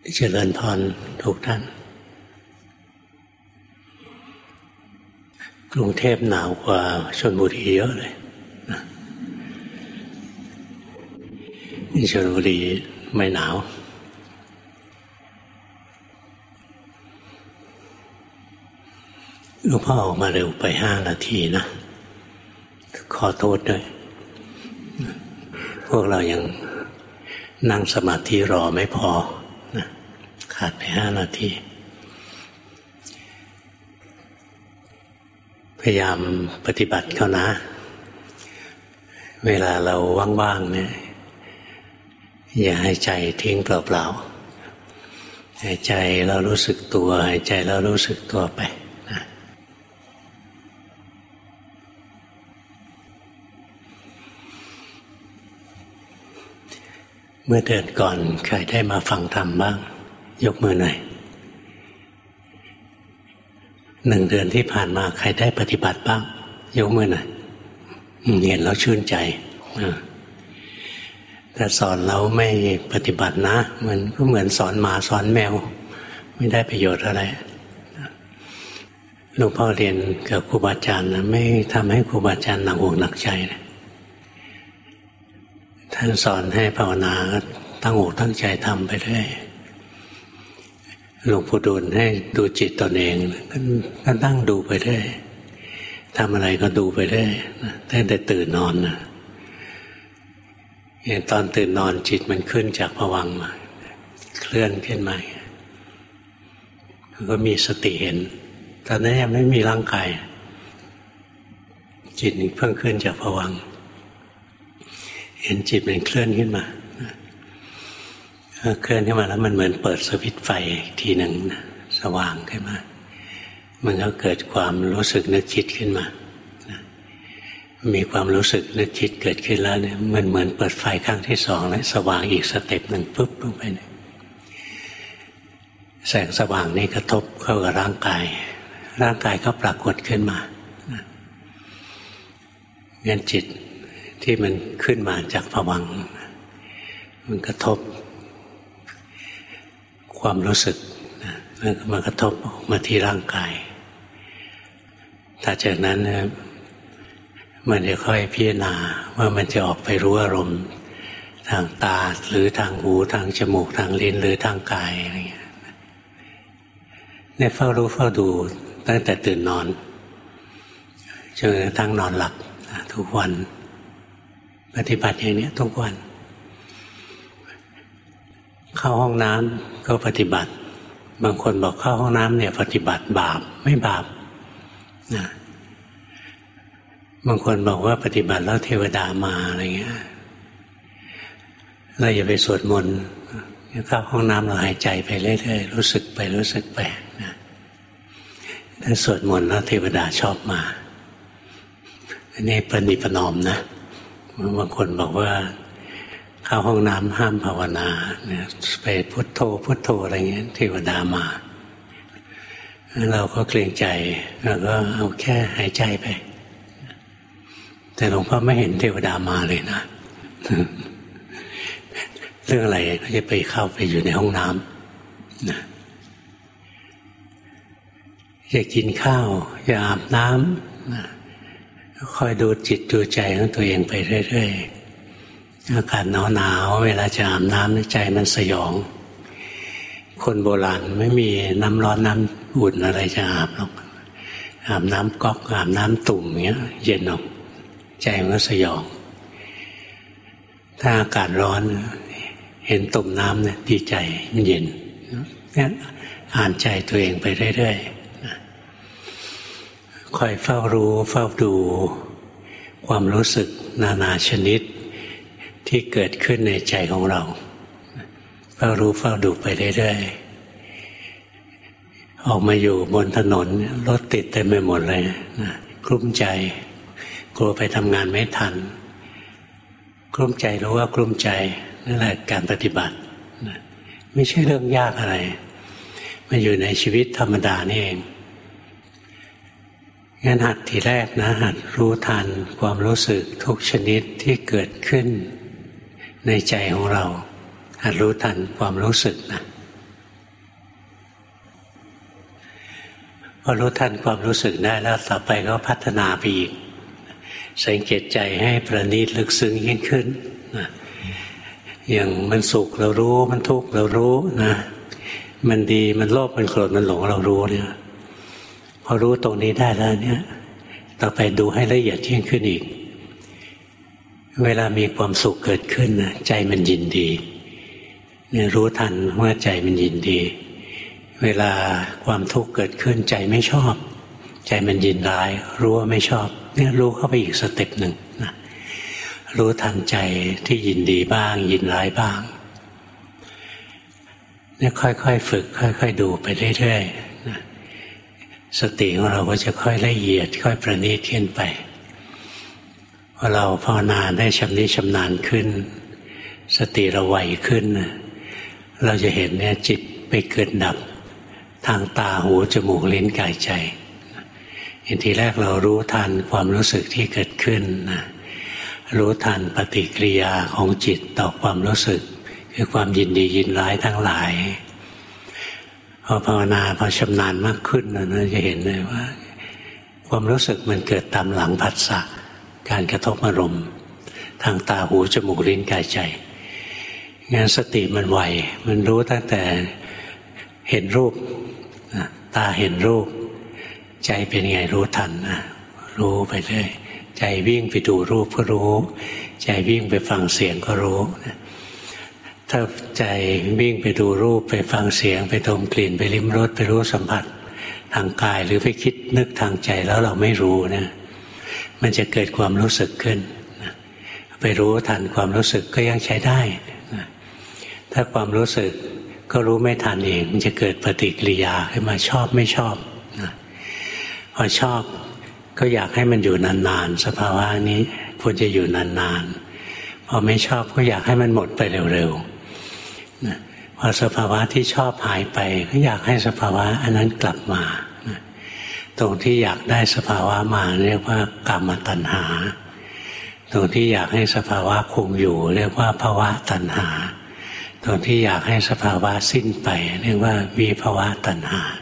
เจริญพรทุกท่านกรุงเทพหนาวกว่าชลบุรีเยอะเลยนะที่ชลบุรีไม่หนาวหลวงพ่อออกมาเร็วไป5 นาทีนะขอโทษด้วยพวกเรายังนั่งสมาธิรอไม่พอนะขาดไป5 นาทีพยายามปฏิบัติเข้านะเวลาเราว่างๆเนี่ยอย่าให้ใจทิ้งเปล่าๆหายใจแล้วรู้สึกตัวหายใจแล้วรู้สึกตัวไปนะเมื่อเดือนก่อนใครได้มาฟังธรรมบ้างยกมือหน่อย1 เดือนที่ผ่านมาใครได้ปฏิบัติบ้างยกมือหน่อยเห็นแล้วชื่นใจแต่สอนแล้วไม่ปฏิบัตินะมันก็เหมือนสอนหมาสอนแมวไม่ได้ประโยชน์อะไรหลวงพ่อเรียนกับครูบาอาจารย์นะไม่ทำให้ครูบาอาจารย์หนักอกหนักใจนะท่านสอนให้ภาวนาตั้งอกตั้งใจทำไปเรื่อยหลวงปู่ดูลให้ดูจิตตนเองก็นั่งดูไปเรื่อยทำอะไรก็ดูไปเรื่อยตั้งแต่ตื่นนอนนะตอนตื่นนอนจิตมันขึ้นจากภวังค์มาเคลื่อนขึ้นมาก็มีสติเห็นตอนนั้นยังไม่มีร่างกายจิตเพิ่งขึ้นจากภวังค์เห็นจิตมันเคลื่อนขึ้นมาเคลื่อนขึ้นมาแล้วมันเหมือนเปิดสวิตช์ไฟทีหนึ่งนะสว่างขึ้นมามันก็เกิดความรู้สึกนึกคิดขึ้นมามีความรู้สึกนึกคิดเกิดขึ้นแล้วเนี่ยมันเหมือนเปิดไฟครั้งที่2แล้วสว่างอีกสเต็ปหนึ่งปุ๊บลงไปเนี่ยแสงสว่างนี่กระทบเข้ากับร่างกายก็ปรากฏขึ้นมางั้นจิตที่มันขึ้นมาจากภวังค์มันกระทบความรู้สึกแล้วก็มากระทบออกมาที่ร่างกายถ้าจากนั้นมันจะค่อยพิจารณาว่ามันจะออกไปรู้อารมณ์ทางตาหรือทางหูทางจมูกทางลิ้นหรือทางกายอะไรอย่างเงี้ยเนี่ยเฝ้ารู้เฝ้าดูตั้งแต่ตื่นนอนจนกระทั่งนอนหลับทุกวันปฏิบัติอย่างนี้ทุกวันเข้าห้องน้ำก็ปฏิบัติบางคนบอกเข้าห้องน้ำเนี่ยปฏิบัติบาปไม่บาปนะบางคนบอกว่าปฏิบัติแล้วเทวดามาอะไรเงี้ยเราอย่าไปสวดมนต์เข้าห้องน้ำเราหายใจไปเรื่อยๆรู้สึกไปนะถ้าสวดมนต์แล้วเทวดาชอบมาอันนี้ประนีประนอมนะบางคนบอกว่าเข้าห้องน้ำห้ามภาวนาเนี่ยไปพุทโธพุทโธอะไรเงี้ยเทวดามาเราก็เกรงใจเราก็เอาแค่หายใจไปแต่หลวงพ่อไม่เห็นเทวดามาเลยนะเรื่องอะไรก็จะไปเข้าไปอยู่ในห้องน้ำนะอยากกินข้าวอยากอาบน้ำนะคอยดูจิตดูใจของตัวเองไปเรื่อยๆอากาศหนาวๆเวลาจะอาบน้ำใจมันสยองคนโบราณไม่มีน้ำร้อนน้ำอุ่นอะไรจะอาบหรอกอาบน้ำก๊อกอาบน้ำตุ่มอย่างเงี้ยเย็นออกใจมันก็สยองถ้าอากาศร้อนเห็นตุ่มน้ำเนี่ยดีใจมันเย็นเนี่ยอ่านใจตัวเองไปเรื่อยๆคอยเฝ้ารู้เฝ้าดูความรู้สึกนานาชนิดที่เกิดขึ้นในใจของเราเฝ้ารู้เฝ้าดูไปเรื่อยๆออกมาอยู่บนถนนรถติดเต็มไปหมดเลยนะกลุ้มใจกลัวไปทำงานไม่ทันกลุ้มใจรู้ว่ากลุ้มใจนั่นแหละการปฏิบัตินะไม่ใช่เรื่องยากอะไรมันอยู่ในชีวิตธรรมดานี่เองงั้นหัดทีแรกนะหัดรู้ทันความรู้สึกทุกชนิดที่เกิดขึ้นในใจของเราหัดรู้ทันความรู้สึกนะพอรู้ทันความรู้สึกได้แล้วต่อไปก็พัฒนาไปอีกสังเกตใจให้ประณีตลึกซึ้งยิ่งขึ้นนะอย่างมันสุขเรารู้มันทุกข์เรารู้นะมันดีมันโลภมันโกรธมันหลงเรารู้เนี่ยพอรู้ตรงนี้ได้แล้วเนี่ยต่อไปดูให้ละเอียดยิ่งขึ้นอีกเวลามีความสุขเกิดขึ้นนะใจมันยินดีเนี่ยรู้ทันว่าใจมันยินดีเวลาความทุกข์เกิดขึ้นใจไม่ชอบใจมันยินร้ายรู้ว่าไม่ชอบเนี่ยรู้เข้าไปอีกสเต็ปหนึ่งนะรู้ทันใจที่ยินดีบ้างยินร้ายบ้างเนี่ยค่อยๆฝึกค่อยๆดูไปเรื่อยๆนะสติของเราก็จะค่อยละเอียดค่อยประณีตขึ้นไปพอเราภาวนาได้ชำนิชำนาญขึ้นสติเราไวขึ้นเราจะเห็นเนี่ยจิตไปเกิดดับทางตาหูจมูกลิ้นกายใจทีแรกเรารู้ทันความรู้สึกที่เกิดขึ้นนะรู้ทันปฏิกิริยาของจิตต่อความรู้สึกคือความยินดียินร้ายทั้งหลายพอภาวนาพอชำนาญมากขึ้นเราจะเห็นเลยว่าความรู้สึกมันเกิดตามหลังผัสสะการกระทบอารมณ์ทางตาหูจมูกลิ้นกายใจงั้นสติมันไวมันรู้ตั้งแต่เห็นรูปตาเห็นรูปใจเป็นไงรู้ทันนะรู้ไปเรื่อยใจวิ่งไปดูรูปก็รู้ใจวิ่งไปฟังเสียงก็รู้ถ้าใจวิ่งไปดูรูปไปฟังเสียงไปดมกลิ่นไปลิ้มรสไปรู้สัมผัสทางกายหรือไปคิดนึกทางใจแล้วเราไม่รู้นะมันจะเกิดความรู้สึกขึ้นไปรู้ทันความรู้สึกก็ยังใช้ได้ถ้าความรู้สึกก็รู้ไม่ทันเองมันจะเกิดปฏิกิริยาขึ้นมาชอบไม่ชอบพอชอบก็อยากให้มันอยู่นานๆสภาวะนี้ควรจะอยู่นานๆพอไม่ชอบก็อยากให้มันหมดไปเร็วๆพอสภาวะที่ชอบหายไปก็อยากให้สภาวะอันนั้นกลับมาตรงที่อยากได้สภาวะมาเรียกว่ากามตัณหาตรงที่อยากให้สภาวะคงอยู่เรียกว่าภวตัณหาตรงที่อยากให้สภาวะสิ้นไปเรียกว่าวิภวตัณหา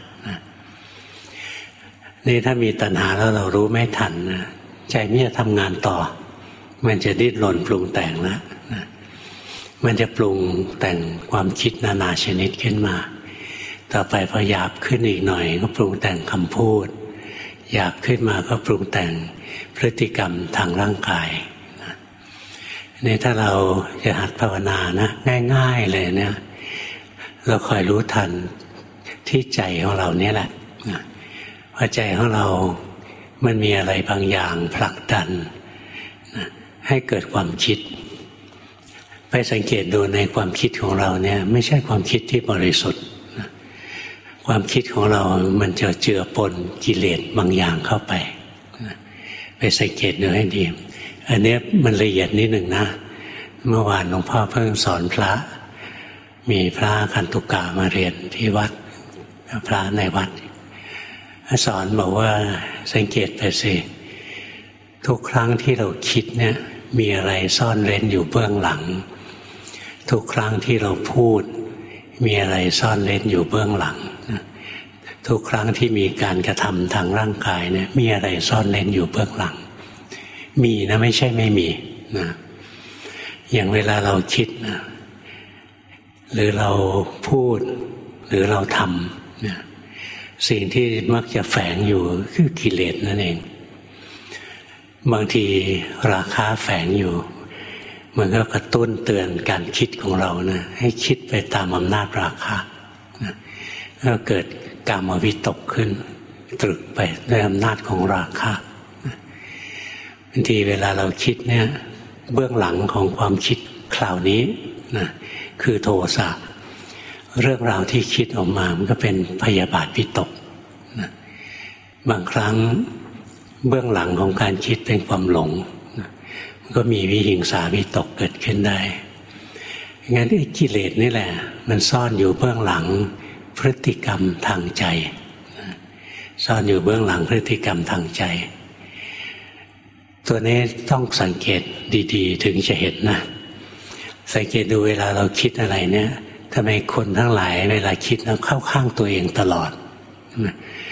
นี่ถ้ามีตัณหาแล้วเรารู้ไม่ทันนะใจไม่จะทำงานต่อมันจะดิ้นรนปรุงแต่งนะมันจะปรุงแต่งความคิดนานาชนิดขึ้นมาต่อไปพอหยาบขึ้นอีกหน่อยก็ปรุงแต่งคำพูดหยาบขึ้นมาก็ปรุงแต่งพฤติกรรมทางร่างกายนี่ถ้าเราจะหัดภาวนานะง่ายๆเลยเนี่ยเราคอยรู้ทันที่ใจของเราเนี่ยแหละพอใจของเรามันมีอะไรบางอย่างผลักดันให้เกิดความคิดไปสังเกตดูในความคิดของเราเนี่ยไม่ใช่ความคิดที่บริสุทธิ์ความคิดของเรามันจะเจือปนกิเลสบางอย่างเข้าไปไปสังเกตดูให้ดีอันนี้มันละเอียดนิดหนึ่งนะเมื่อวานหลวงพ่อเพิ่งสอนพระมีพระคันตุกะมาเรียนที่วัดพระในวัดสอนบอกว่าสังเกตไปสิทุกครั้งที่เราคิดเนี่ยมีอะไรซ่อนเร้นอยู่เบื้องหลังทุกครั้งที่เราพูดมีอะไรซ่อนเร้นอยู่เบื้องหลังทุกครั้งที่มีการกระทำทางร่างกายเนี่ยมีอะไรซ่อนเร้นอยู่เบื้องหลังมีนะไม่ใช่ไม่มีนะอย่างเวลาเราคิดนะหรือเราพูดหรือเราทำเนี่ยสิ่งที่มักจะแฝงอยู่คือกิเลสนั่นเองบางทีราคะแฝงอยู่มันก็กระตุ้นเตือนการคิดของเรานะให้คิดไปตามอำนาจราคะนะก็เกิดกามวิตกขึ้นตรึกไปด้วยอำนาจของราคะบางทีเวลาเราคิดเนี่ยเบื้องหลังของความคิดคราวนี้นะคือโทสะเรื่องราวที่คิดออกมามันก็เป็นพยาบาทวิตกนะบางครั้งเบื้องหลังของการคิดเป็นความหลงนะมันก็มีวิหิงสาวิตกเกิดขึ้นได้งั้นไอ้กิเลสนี่แหละมันซ่อนอยู่เบื้องหลังพฤติกรรมทางใจนะซ่อนอยู่เบื้องหลังพฤติกรรมทางใจตัวนี้ต้องสังเกตดีๆถึงจะเห็นนะสังเกตดูเวลาเราคิดอะไรเนี่ยทำไมคนทั้งหลายเวลาคิดแล้วเข้าข้างตัวเองตลอด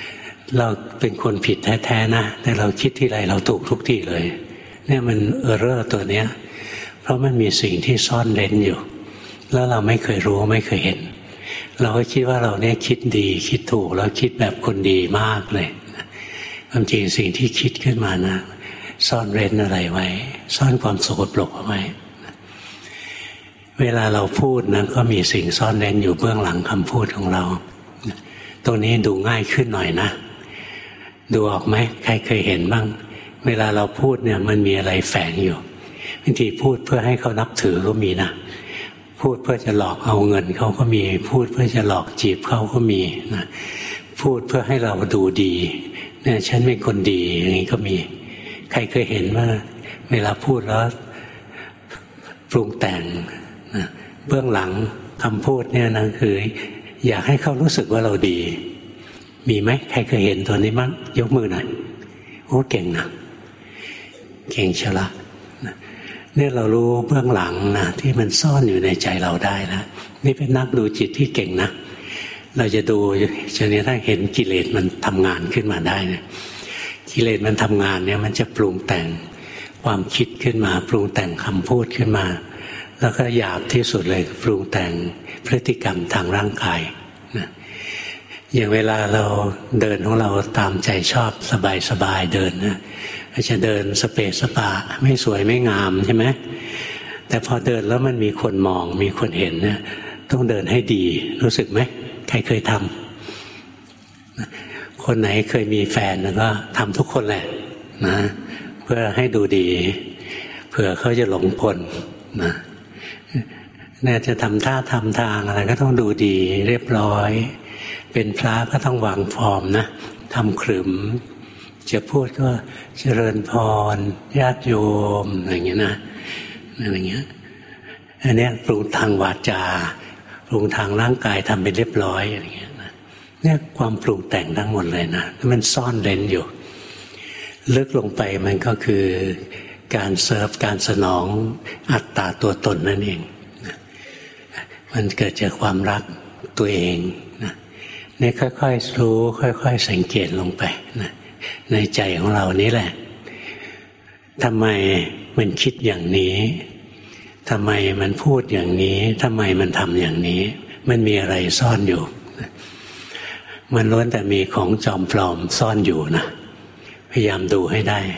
เราเป็นคนผิดแท้ๆนะแต่เราคิดที่ไรเราถูกทุกที่เลยเนี่ยมันเออร์เรอร์ตัวเนี้ยเพราะมันมีสิ่งที่ซ่อนเร้นอยู่แล้วเราไม่เคยรู้ไม่เคยเห็นเราก็คิดว่าเราเนี่ยคิดดีคิดถูกแล้วคิดแบบคนดีมากเลยความจริงสิ่งที่คิดขึ้นมานะซ่อนเร้นอะไรไว้ซ่อนความสกปรกเอาไว้เวลาเราพูดนะก็มีสิ่งซ่อนเร้นอยู่เบื้องหลังคำพูดของเราตรงนี้ดูง่ายขึ้นหน่อยนะดูออกไหมใครเคยเห็นบ้างเวลาเราพูดเนี่ยมันมีอะไรแฝงอยู่บางทีพูดเพื่อให้เขานับถือก็มีนะพูดเพื่อจะหลอกเอาเงินเขาก็มีพูดเพื่อจะหลอกจีบเขาก็มีนะพูดเพื่อให้เราดูดีเนี่ยฉันเป็นคนดีอย่างนี้ก็มีใครเคยเห็นว่าเวลาพูดแล้วปรุงแต่งนะเบื้องหลังคำพูดเนี่ยนะคืออยากให้เขารู้สึกว่าเราดีมีไหมใครเคยเห็นตัวนี้มั้งยกมือหน่อยโอ้เก่งนะเก่งเชียวละเนี่ยเรารู้เบื้องหลังนะที่มันซ่อนอยู่ในใจเราได้แล้วนี่เป็นนักดูจิตที่เก่งนะเราจะดูจนกระทั่งเห็นกิเลสมันทำงานขึ้นมาได้นะกิเลสมันทำงานเนี่ยมันจะปรุงแต่งความคิดขึ้นมาปรุงแต่งคำพูดขึ้นมาแล้วก็หยาบที่สุดเลยปรุงแต่งพฤติกรรมทางร่างกายนะอย่างเวลาเราเดินของเราตามใจชอบสบายๆเดินนะจะเดินสเปซสปะไม่สวยไม่งามใช่ไหมแต่พอเดินแล้วมันมีคนมองมีคนเห็นเนี่ยต้องเดินให้ดีรู้สึกไหมใครเคยทำคนไหนเคยมีแฟนก็ทำทุกคนแหละนะเพื่อให้ดูดีเผื่อเขาจะหลงกลนะเนี่ยจะทำท่าทำทางอะไรก็ต้องดูดีเรียบร้อยเป็นพระก็ต้องวางฟอร์มนะทำขรึมจะพูดก็เจริญพรญาติโยมอะไรอย่างเงี้ยนะอะไรอย่างเงี้ยอันนี้ปรุงทางวาจาปรุงทางร่างกายทำเป็นเรียบร้อยอะไรอย่างเงี้ยนะเนี่ยความปรุงแต่งทั้งหมดเลยนะมันซ่อนเร้นอยู่ลึกลงไปมันก็คือการเซิร์ฟการสนองอัตตาตัวตนนั่นเองนะมันเกิดจากความรักตัวเองนะเนี่ยค่อยๆรู้ค่อยๆสังเกตลงไปนะในใจของเรานี่แหละทำไมมันคิดอย่างนี้ทำไมมันพูดอย่างนี้ทำไมมันทำอย่างนี้มันมีอะไรซ่อนอยู่มันล้วนแต่มีของจอมปลอมซ่อนอยู่นะพยายามดูให้ได้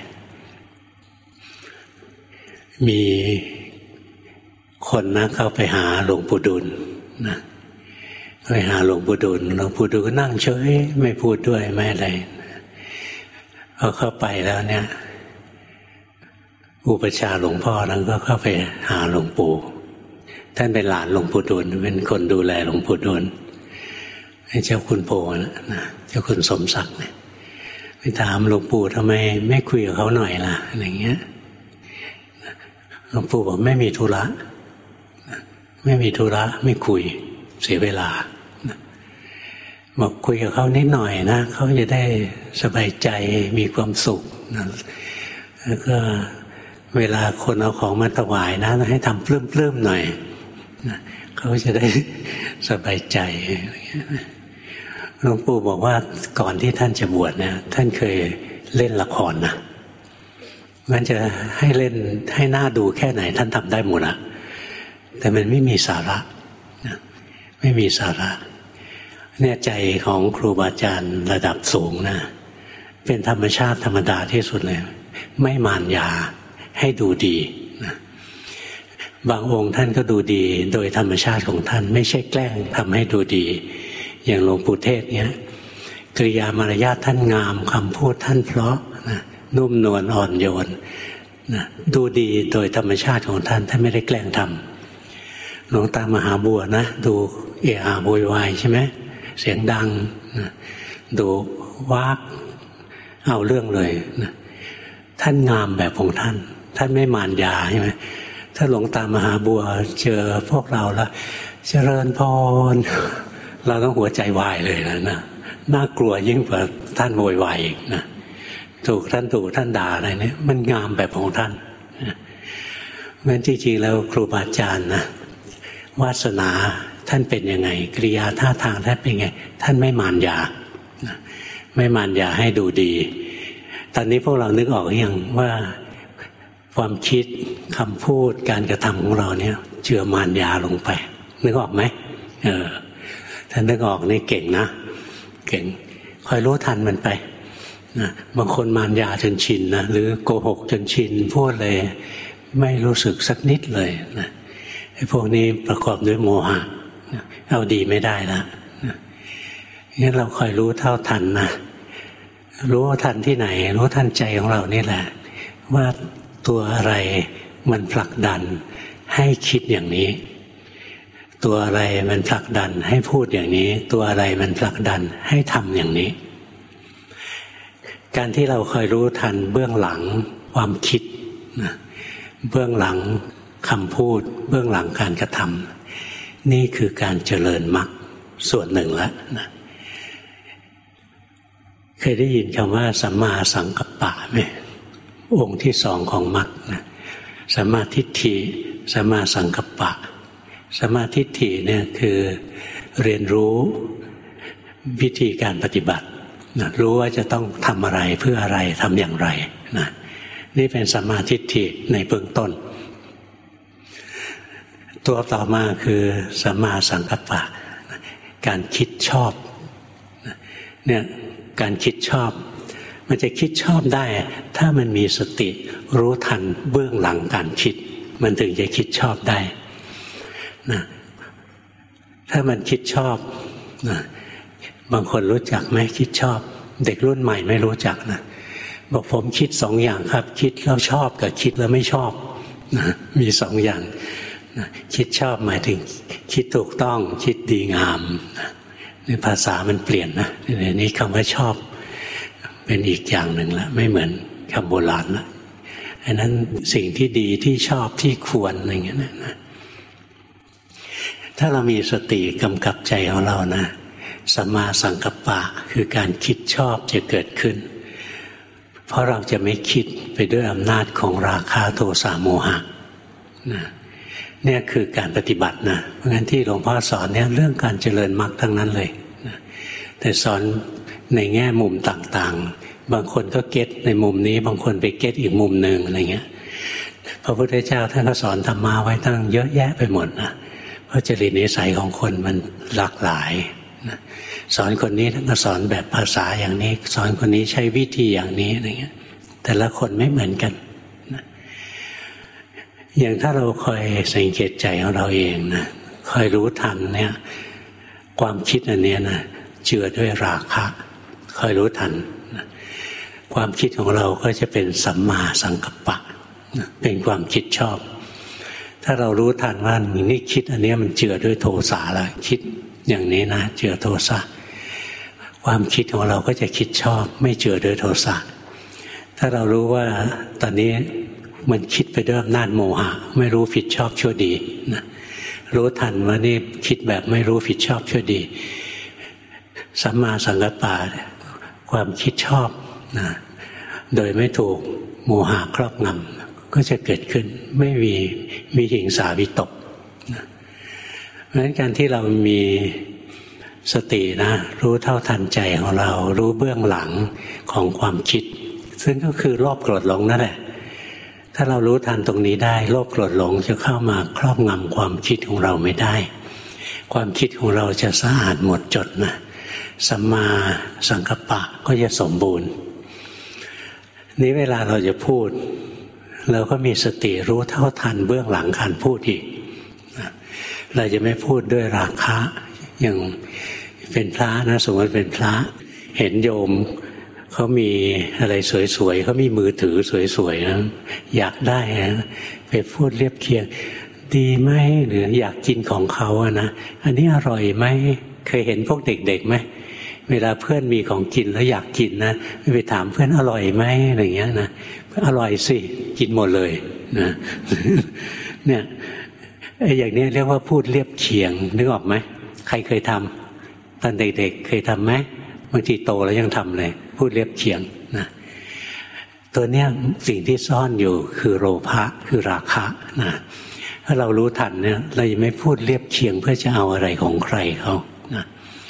มีคนนะเข้าไปหาหลวงปู่ดูลนะไปหาหลวงปู่ดูลหลวงปู่ดูลก็นั่งเฉยไม่พูดด้วยไม่อะไรพอเข้าไปแล้วเนี่ยอุปชาหลวงพ่อนั้นก็เข้าไปหาหลวงปู่ท่านเป็นหลานหลวงปู่ดูลเป็นคนดูแลหลวงปู่ดูลเจ้าคุณโพนะเจ้าคุณสมศักดิ์เนี่ยไปถามหลวงปู่ทำไมไม่คุยกับเขาหน่อยล่ะอะไรเงี้ยหลวงปู่บอกไม่มีธุระไม่มีธุระไม่คุยเสียเวลาบอกคุยกับเขานิดหน่อยนะเขาจะได้สบายใจมีความสุขนะแล้วก็เวลาคนเอาของมาถวายนะให้ทำปลื้มๆหน่อยนะเขาจะได้สบายใจหลวงปู่บอกว่าก่อนที่ท่านจะบวชเนี่ยท่านเคยเล่นละครนะมันจะให้เล่นให้หน้าดูแค่ไหนท่านทำได้หมดอะแต่มันไม่มีสาระนะไม่มีสาระเนี่ยใจของครูบาอาจารย์ระดับสูงนะเป็นธรรมชาติธรรมดาที่สุดเลยไม่มารยาให้ดูดีนะบางองค์ท่านก็ดูดีโดยธรรมชาติของท่านไม่ใช่แกล้งทำให้ดูดีอย่างหลวงปู่เทศเนี่ยกริยามารยาทท่านงามคำพูดท่านเพราะนะนุ่มนวลอ่อนโยนนะดูดีโดยธรรมชาติของท่านไม่ได้แกล้งทำหลวงตามหาบัวนะดูเอะอะโวยวายใช่ไหมเสียงดังนะดูวากเอาเรื่องเลยนะท่านงามแบบของท่านไม่มารยาใช่ไหมถ้าหลวงตามหาบัวเจอพวกเราแล้วเจริญพรเราต้องหัวใจวายเลยนะน่ากลัวยิ่งกว่าท่านโวยวายอีกนะถูกท่านด่าอะไรเนี่ยมันงามแบบของท่านงั้นจริงๆแล้วครูบาอาจารย์นะวาสนาท่านเป็นยังไงกริยาท่าทางท่านเป็นไงท่านไม่มารยาไม่มารยาให้ดูดีตอนนี้พวกเรานึกออกหรือยังว่าความคิดคำพูดการกระทำของเราเนี่ยเจือมารยาลงไปนึกออกไหมถ้านึกออกนี่เก่งนะเก่งคอยรู้ทันมันไปนะบางคนมารยาจนชินนะหรือโกหกจนชินพูดเลยไม่รู้สึกสักนิดเลยนะไอ้พวกนี้ประกอบด้วยโมหะเอาดีไม่ได้ละงั้นเราคอยรู้เท่าทันนะรู้ทันที่ไหนรู้ทันใจของเรานี่แหละว่าตัวอะไรมันผลักดันให้คิดอย่างนี้ตัวอะไรมันผลักดันให้พูดอย่างนี้ตัวอะไรมันผลักดันให้ทำอย่างนี้การที่เราคอยรู้ทันเบื้องหลังความคิดนะเบื้องหลังคำพูดเบื้องหลังการกระทำนี่คือการเจริญมรรคส่วนหนึ่งแล้วนะเคยได้ยินคำว่าสัมมาสังกัปปะไหมองค์ที่สองของมรรคนะสัมมาทิฏฐิสัมมาสังกัปปะสัมมาทิฏฐิเนี่ยคือเรียนรู้วิธีการปฏิบัตินะรู้ว่าจะต้องทำอะไรเพื่ออะไรทำอย่างไรนะนี่เป็นสัมมาทิฏฐิในเบื้องต้นตัวต่อมาคือสัมมาสังกัปปะการคิดชอบเนี่ยการคิดชอบมันจะคิดชอบได้ถ้ามันมีสติรู้ทันเบื้องหลังการคิดมันถึงจะคิดชอบได้นะถ้ามันคิดชอบนะบางคนรู้จักไหมคิดชอบเด็กรุ่นใหม่ไม่รู้จักนะบอกผมคิดสองอย่างครับคิดแล้วชอบกับคิดแล้วไม่ชอบนะมีสองอย่างนะคิดชอบหมายถึงคิดถูกต้องคิดดีงามนะในภาษามันเปลี่ยนนะในนี้คำว่าชอบเป็นอีกอย่างหนึ่งละไม่เหมือนคำโบราณละอันนั้นสิ่งที่ดีที่ชอบที่ควรอะไรอย่างเงี้ยนะถ้าเรามีสติกำกับใจของเรานะสัมมาสังกัปปะคือการคิดชอบจะเกิดขึ้นเพราะเราจะไม่คิดไปด้วยอำนาจของราคะโทสะโมหะนะเนี่ยคือการปฏิบัตินะเพราะงั้นที่หลวงพ่อสอนเนี่ยเรื่องการเจริญมรรคทั้งนั้นเลยนะแต่สอนในแง่มุมต่างๆบางคนก็เก็ตในมุมนี้บางคนไปเก็ตอีกมุมหนึ่งอะไรเงี้ยพระพุทธเจ้าท่านก็สอนธรรมะไว้ตั้งเยอะแยะไปหมดนะเพราะจริตนิสัยของคนมันหลากหลายนะสอนคนนี้ท่านก็สอนแบบภาษาอย่างนี้สอนคนนี้ใช้วิธีอย่างนี้อะไรเงี้ยแต่ละคนไม่เหมือนกันนะอย่างถ้าเราคอยสังเกตใจของเราเองนะคอยรู้ทันเนี่ยความคิดอันนี้นะเจือด้วยราคะคอยรู้ทันนะความคิดของเราก็จะเป็นสัมมาสังกัปปะนะเป็นความคิดชอบถ้าเรารู้ทันว่านี่คิดอันนี้มันเจือด้วยโทสะแล้วคิดอย่างนี้นะเจือโทสะความคิดของเราก็จะคิดชอบไม่เจือด้วยโทสะถ้าเรารู้ว่าตอนนี้มันคิดไปด้วยอำนาจโมหะไม่รู้ผิดชอบชั่วดีนะรู้ทันว่านี่คิดแบบไม่รู้ผิดชอบชั่วดีสัมมาสังกัปปะความคิดชอบนะโดยไม่ถูกโมหะครอบงำก็จะเกิดขึ้นไม่มีวิหิงสาวิตกนะเพราะฉะนั้นการที่เรามีสตินะรู้เท่าทันใจของเรารู้เบื้องหลังของความคิดซึ่งก็คือโลภโกรธหลงนั่นแหละถ้าเรารู้ทันตรงนี้ได้โลภโกรธหลงจะเข้ามาครอบงำความคิดของเราไม่ได้ความคิดของเราจะสะอาดหมดจดนะสัมมาสังกัปปะก็จะสมบูรณ์นี้เวลาเราจะพูดเราก็มีสติรู้เท่าทันเบื้องหลังการพูดอีกเราจะไม่พูดด้วยราคะอย่างเป็นพระนะสมมติเป็นพระเห็นโยมเขามีอะไรสวยๆเขามีมือถือสวยๆนะอยากได้นะไปพูดเรียบเคียงดีไหมหรืออยากกินของเขาอะนะอันนี้อร่อยไหมเคยเห็นพวกเด็กๆไหมเวลาเพื่อนมีของกินแล้วอยากกินนะไปถามเพื่อนอร่อยไหมอะไรอย่างเงี้ยนะอร่อยสิกินหมดเลยนะเนี่ยไอ้อย่างนี้เรียกว่าพูดเรียบเคียงนึกออกไหมใครเคยทำตอนเด็กๆเคยทำไหมบางทีโตแล้วยังทำเลยพูดเรียบเคียงนะตัวเนี้ยสิ่งที่ซ่อนอยู่คือโลภะคือราคะนะถ้าเรารู้ทันเนี่ยเราจะไม่พูดเรียบเคียงเพื่อจะเอาอะไรของใครเขานะ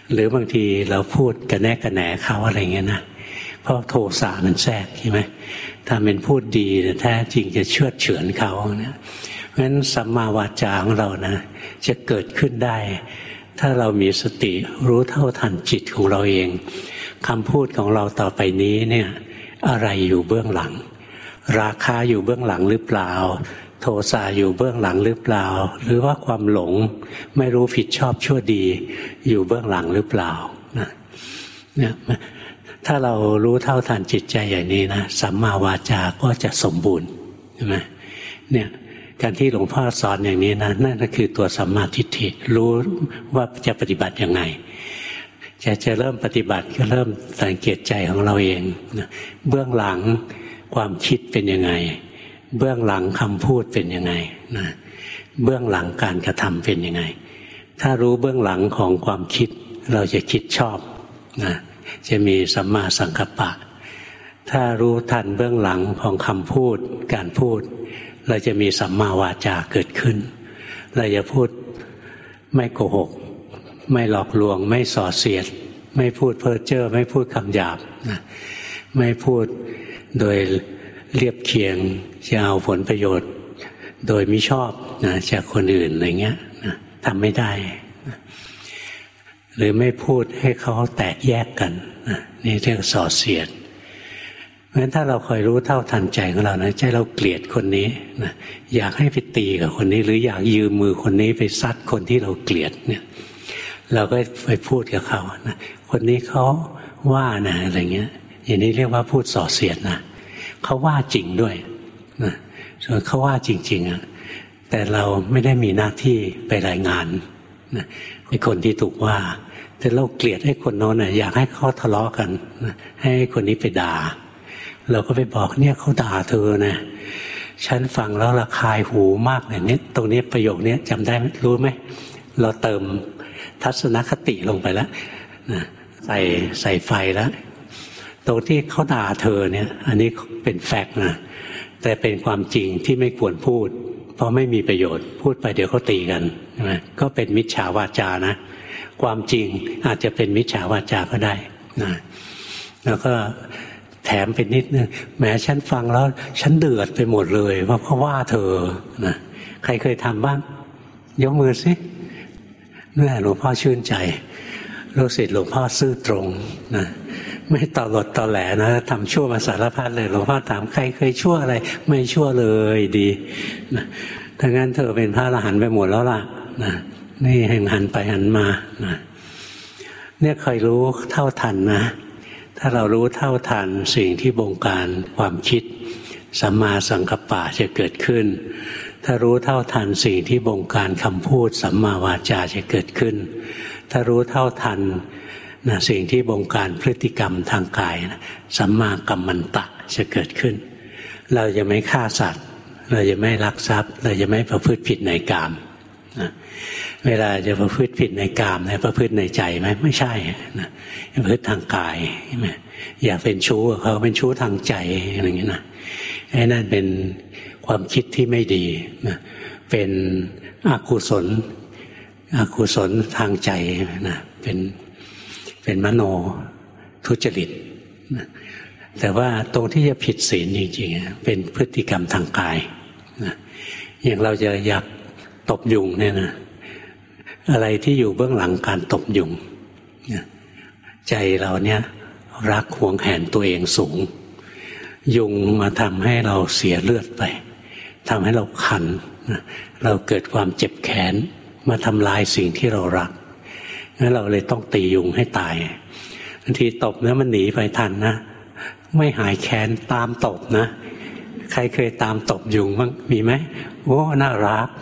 หรือบางทีเราพูดกระแนะกระแหนเขาอะไรเงี้ยนะเพราะโทสะมันแทรกใช่ไหมถ้าเป็นพูดดีแต่แท้จริงจะเชือดเฉือนเขาเนี่ยเพราะฉะนั้นสัมมาวาจาของเรานะจะเกิดขึ้นได้ถ้าเรามีสติรู้เท่าทันจิตของเราเองคำพูดของเราต่อไปนี้เนี่ยอะไรอยู่เบื้องหลังราคะอยู่เบื้องหลังหรือเปล่าโทสะอยู่เบื้องหลังหรือเปล่าหรือว่าความหลงไม่รู้ผิดชอบชั่วดีอยู่เบื้องหลังหรือเปล่าเนี่ยถ้าเรารู้เท่าทันจิตใจอย่างนี้นะสัมมาวาจาก็จะสมบูรณ์ใช่ไหมเนี่ยการที่หลวงพ่อสอนอย่างนี้นะนั่นก็คือตัวสัมมาทิฏฐิรู้ว่าจะปฏิบัติยังไงจะเริ่มปฏิบัติก็เริ่มสังเกตใจของเราเองนะเบื้องหลังความคิดเป็นยังไงเบื้องหลังคำพูดเป็นยังไงนะเบื้องหลังการกระทำเป็นยังไงถ้ารู้เบื้องหลังของความคิดเราจะคิดชอบนะจะมีสัมมาสังกัปปะถ้ารู้ทันเบื้องหลังของคำพูดการพูดเราจะมีสัมมาวาจาเกิดขึ้นเราจะพูดไม่โกหกไม่หลอกลวงไม่ส่อเสียดไม่พูดเพ้อเจ้อไม่พูดคำหยาบนะไม่พูดโดยเรียบเคียงจะเอาผลประโยชน์โดยมิชอบนะจากคนอื่นอะไรเงี้ยนะทำไม่ได้นะหรือไม่พูดให้เขาแตกแยกกันนะนี่เรียกส่อเสียดเพราะฉะนั้นถ้าเราคอยรู้เท่าทันใจของเรานะใจเราเกลียดคนนี้นะอยากให้ไปตีกับคนนี้หรืออยากยืมมือคนนี้ไปซัดคนที่เราเกลียดเนี่ยเราก็ไปพูดกับเขานะคนนี้เขาว่านะอะไรเงี้ยอย่างนี้เรียกว่าพูดส่อเสียดนะเขาว่าจริงด้วยนะส่วนเขาว่าจริงๆอ่ะแต่เราไม่ได้มีหน้าที่ไปรายงานนะไอ้คนที่ถูกว่าแต่เราเกลียดให้คนโน้นอยากให้เขาทะเลาะกันนะให้คนนี้ไปด่าเราก็ไปบอกเนี่ยเขาด่าเธอนะฉันฟังแล้วระคายหูมากเลยเนี่ยตรงนี้ประโยคนี้จำได้ไหมรู้ไหมเราเติมทัศนคติลงไปแล้วนะใส่ไฟแล้วตรงที่เขาด่าเธอเนี่ยอันนี้เป็นแฟกต์นะแต่เป็นความจริงที่ไม่ควรพูดเพราะไม่มีประโยชน์พูดไปเดี๋ยวเขาตีกันใช่ไหมก็เป็นมิจฉาวาจานะความจริงอาจจะเป็นมิจฉาวาจาก็ได้นะแล้วก็แถมเป็นนิดนึงแม้ฉันฟังแล้วฉันเดือดไปหมดเลยเพราะว่าเธอนะใครเคยทำบ้างยกมือสินี่หลวงพ่อชื่นใจลูกศิษย์หลวงพ่อซื่อตรงนะไม่ตลดตอแหลนะทำชั่วมาสารพัดเลยหลวงพ่อถามใครเคยชั่วอะไรไม่ชั่วเลยดีนะถ้างั้นเธอเป็นพระอรหันต์ไปหมดแล้วล่ะนะนี่หันไปหันมานะเนี่ยเคยรู้เท่าทันนะถ้าเรารู้เท่าทันสิ่งที่บงการความคิดสัมมาสังกัปปะจะเกิดขึ้นถ้ารู้เท่าทันสิ่งที่บงการคำพูดสัมมาวาจาจะเกิดขึ้นถ้ารู้เท่าทันนะสิ่งที่บงการพฤติกรรมทางกายนะสัมมากัมมันตะจะเกิดขึ้นเราจะไม่ฆ่าสัตว์เราจะไม่ลักทรัพย์เราจะไม่ประพฤติผิดในกามนะเวลาจะประพฤติผิดในกามเนี่ยประพฤติในใจไหมไม่ใช่นะประพฤติทางกายใช่ไหมอยากเป็นชู้กับเขาเป็นชู้ทางใจอะไรอย่างเงี้ยนะไอ้นั่นเป็นความคิดที่ไม่ดีนะเป็นอกุศลทางใจนะเป็นมโนทุจริตนะแต่ว่าตรงที่จะผิดศีลจริงๆเป็นพฤติกรรมทางกายนะอย่างเราจะอยากตบยุงเนี่ยนะอะไรที่อยู่เบื้องหลังการตบยุงนะใจเราเนี่ยรักหวงแหนตัวเองสูงยุงมาทำให้เราเสียเลือดไปทำให้เราคันนะเราเกิดความเจ็บแขนมาทำลายสิ่งที่เรารักงั้นเราเลยต้องตียุงให้ตายบางทีตบเนี่ยมันหนีไปทันนะไม่หายแค้นตามตบนะใครเคยตามตบยุงบ้างมีไหมโอ้น่ารัก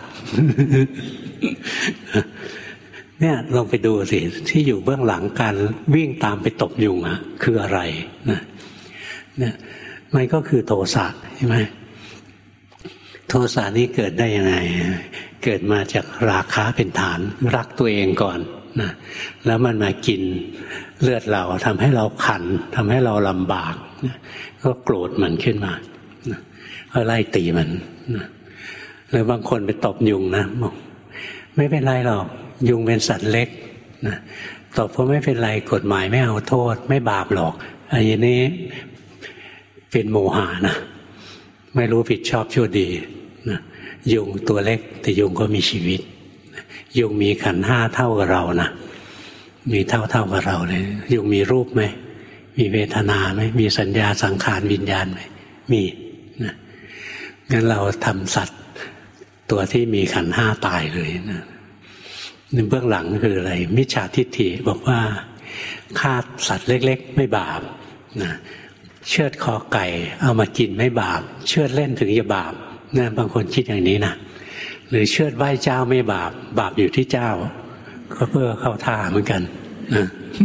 เนี่ยลองไปดูสิที่อยู่เบื้องหลังการวิ่งตามไปตบยุงอ่ะคืออะไรนะเนี่ยมันก็คือโทสะใช่ไหมโทสะนี้เกิดได้ยังไงเกิดมาจากราคะเป็นฐานรักตัวเองก่อนนะแล้วมันมากินเลือดเราทำให้เราขันทำให้เราลำบากนะก็โกรธมันขึ้นมานะก็ไล่ตีมันนะหรือบางคนไปตบยุงนะบอกไม่เป็นไรหรอกยุงเป็นสัตว์เล็กนะตอบเพราะไม่เป็นไรกฎหมายไม่เอาโทษไม่บาปหรอกอันนี้เป็นโมหะนะไม่รู้ผิดชอบชั่วดีนะยุงตัวเล็กแต่ยุงก็มีชีวิตยุงมีขันธ์ห้าเท่ากับเรานะมีเท่ากับเราเลยยุงมีรูปไหมมีเวทนาไหมมีสัญญาสังขารวิญญาณไหมมีนะงั้นเราทำสัตว์ตัวที่มีขันธ์ห้าตายเลยนะเบื้องหลังคืออะไรมิจฉาทิฏฐิบอกว่าฆ่าสัตว์เล็กๆไม่บาปนะเชือดคอไก่เอามากินไม่บาปเชือดเล่นถึงจะบาปนะบางคนคิดอย่างนี้นะหรือเชือดไหว้เจ้าไม่บาปบาปอยู่ที่เจ้าก็เพื่อเข้าท่าเหมือนกันนะ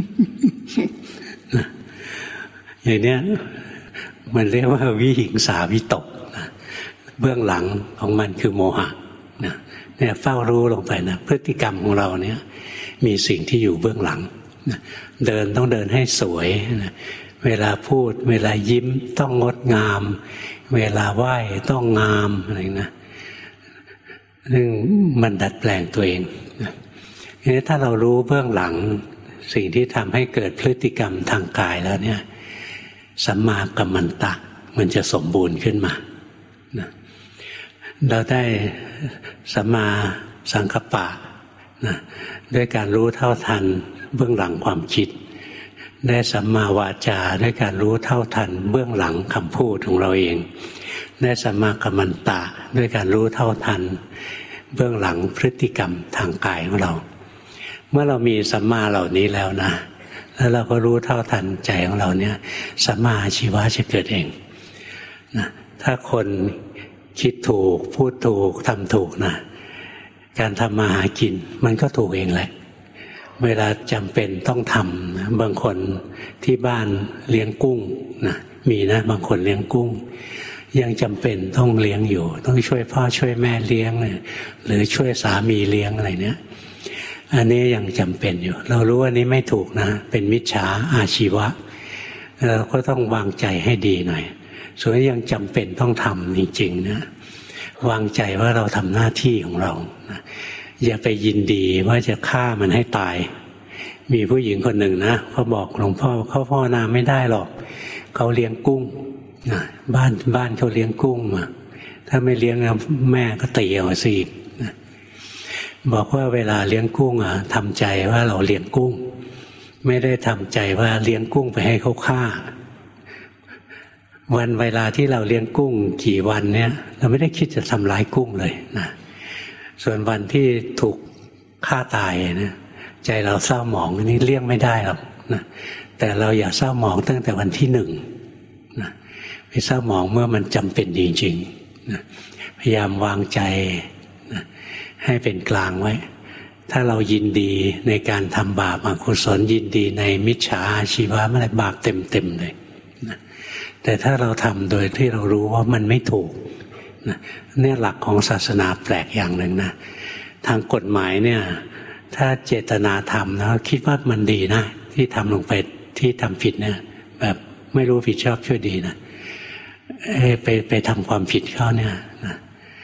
อย่างนี้มันเรียกว่าวิหิงสาวิตกนะเบื้องหลังของมันคือโมหะนะเนี่ยเฝ้ารู้ลงไปนะพฤติกรรมของเราเนี่ยมีสิ่งที่อยู่เบื้องหลังนะเดินต้องเดินให้สวยนะเวลาพูดเวลายิ้มต้องงดงามเวลาไหว้ต้องงามอะไรนะซึ่งมันดัดแปลงตัวเองนะนี่ถ้าเรารู้เบื้องหลังสิ่งที่ทำให้เกิดพฤติกรรมทางกายแล้วเนี่ยสัมมากัมมันตะมันจะสมบูรณ์ขึ้นมานะเราได้สัมมาสังกัปปะนะด้วยการรู้เท่าทันเบื้องหลังความคิดได้สัมมาวาจาด้วยการรู้เท่าทันเบื้องหลังคำพูดของเราเองได้สัมมากัมมันตะด้วยการรู้เท่าทันเบื้องหลังพฤติกรรมทางกายของเราเมื่อเรามีสัมมาเหล่านี้แล้วนะแล้วเราก็รู้เท่าทันใจของเราเนี่ยสัมมาอาชีวะจะเกิดเองนะถ้าคนคิดถูกพูดถูกทำถูกนะการทำมาหากินมันก็ถูกเองแหละเวลาจำเป็นต้องทำนะบางคนที่บ้านเลี้ยงกุ้งนะมีนะบางคนเลี้ยงกุ้งยังจำเป็นต้องเลี้ยงอยู่ต้องช่วยพ่อช่วยแม่เลี้ยงหรือช่วยสามีเลี้ยงอะไรเนี้ยอันนี้ยังจำเป็นอยู่เรารู้ว่านี้ไม่ถูกนะเป็นมิจฉาอาชีวะเราก็ต้องวางใจให้ดีหน่อยส่วนยังจำเป็นต้องทำจริงๆนะวางใจว่าเราทำหน้าที่ของเรานะอย่าไปยินดีว่าจะฆ่ามันให้ตายมีผู้หญิงคนหนึ่งนะเขาบอกหลวงพ่อเขาภาวนาไม่ได้หรอกเขาเลี้ยงกุ้งนะบ้านเขาเลี้ยงกุ้งมาถ้าไม่เลี้ยงแม่ก็ตีเอาสินะบอกว่าเวลาเลี้ยงกุ้งทำใจว่าเราเลี้ยงกุ้งไม่ได้ทำใจว่าเลี้ยงกุ้งไปให้เขาฆ่าวันเวลาที่เราเลี้ยงกุ้งกี่วันเนี่ยเราไม่ได้คิดจะทำร้ายกุ้งเลยนะส่วนวันที่ถูกฆ่าตายนะใจเราเศร้าหมองนี่เลี่ยงไม่ได้หรอกนะแต่เราอย่าเศร้าหมองตั้งแต่วันที่หนึ่งนะไปเศร้าหมองเมื่อมันจำเป็นจริงๆนะพยายามวางใจนะให้เป็นกลางไว้ถ้าเรายินดีในการทำบาปอกุศลยินดีในมิจฉาอาชีวะอะไรบาปเต็มเลยนะแต่ถ้าเราทำโดยที่เรารู้ว่ามันไม่ถูกนะเนี่ยหลักของศาสนาแปลกอย่างหนึ่งนะทางกฎหมายเนี่ยถ้าเจตนาทำนะคิดว่ามันดีนะที่ทำลงไปที่ทำผิดเนี่ยแบบไม่รู้ผิดชอบชั่วดีนะไปทำความผิดเขาเนี่ยนะ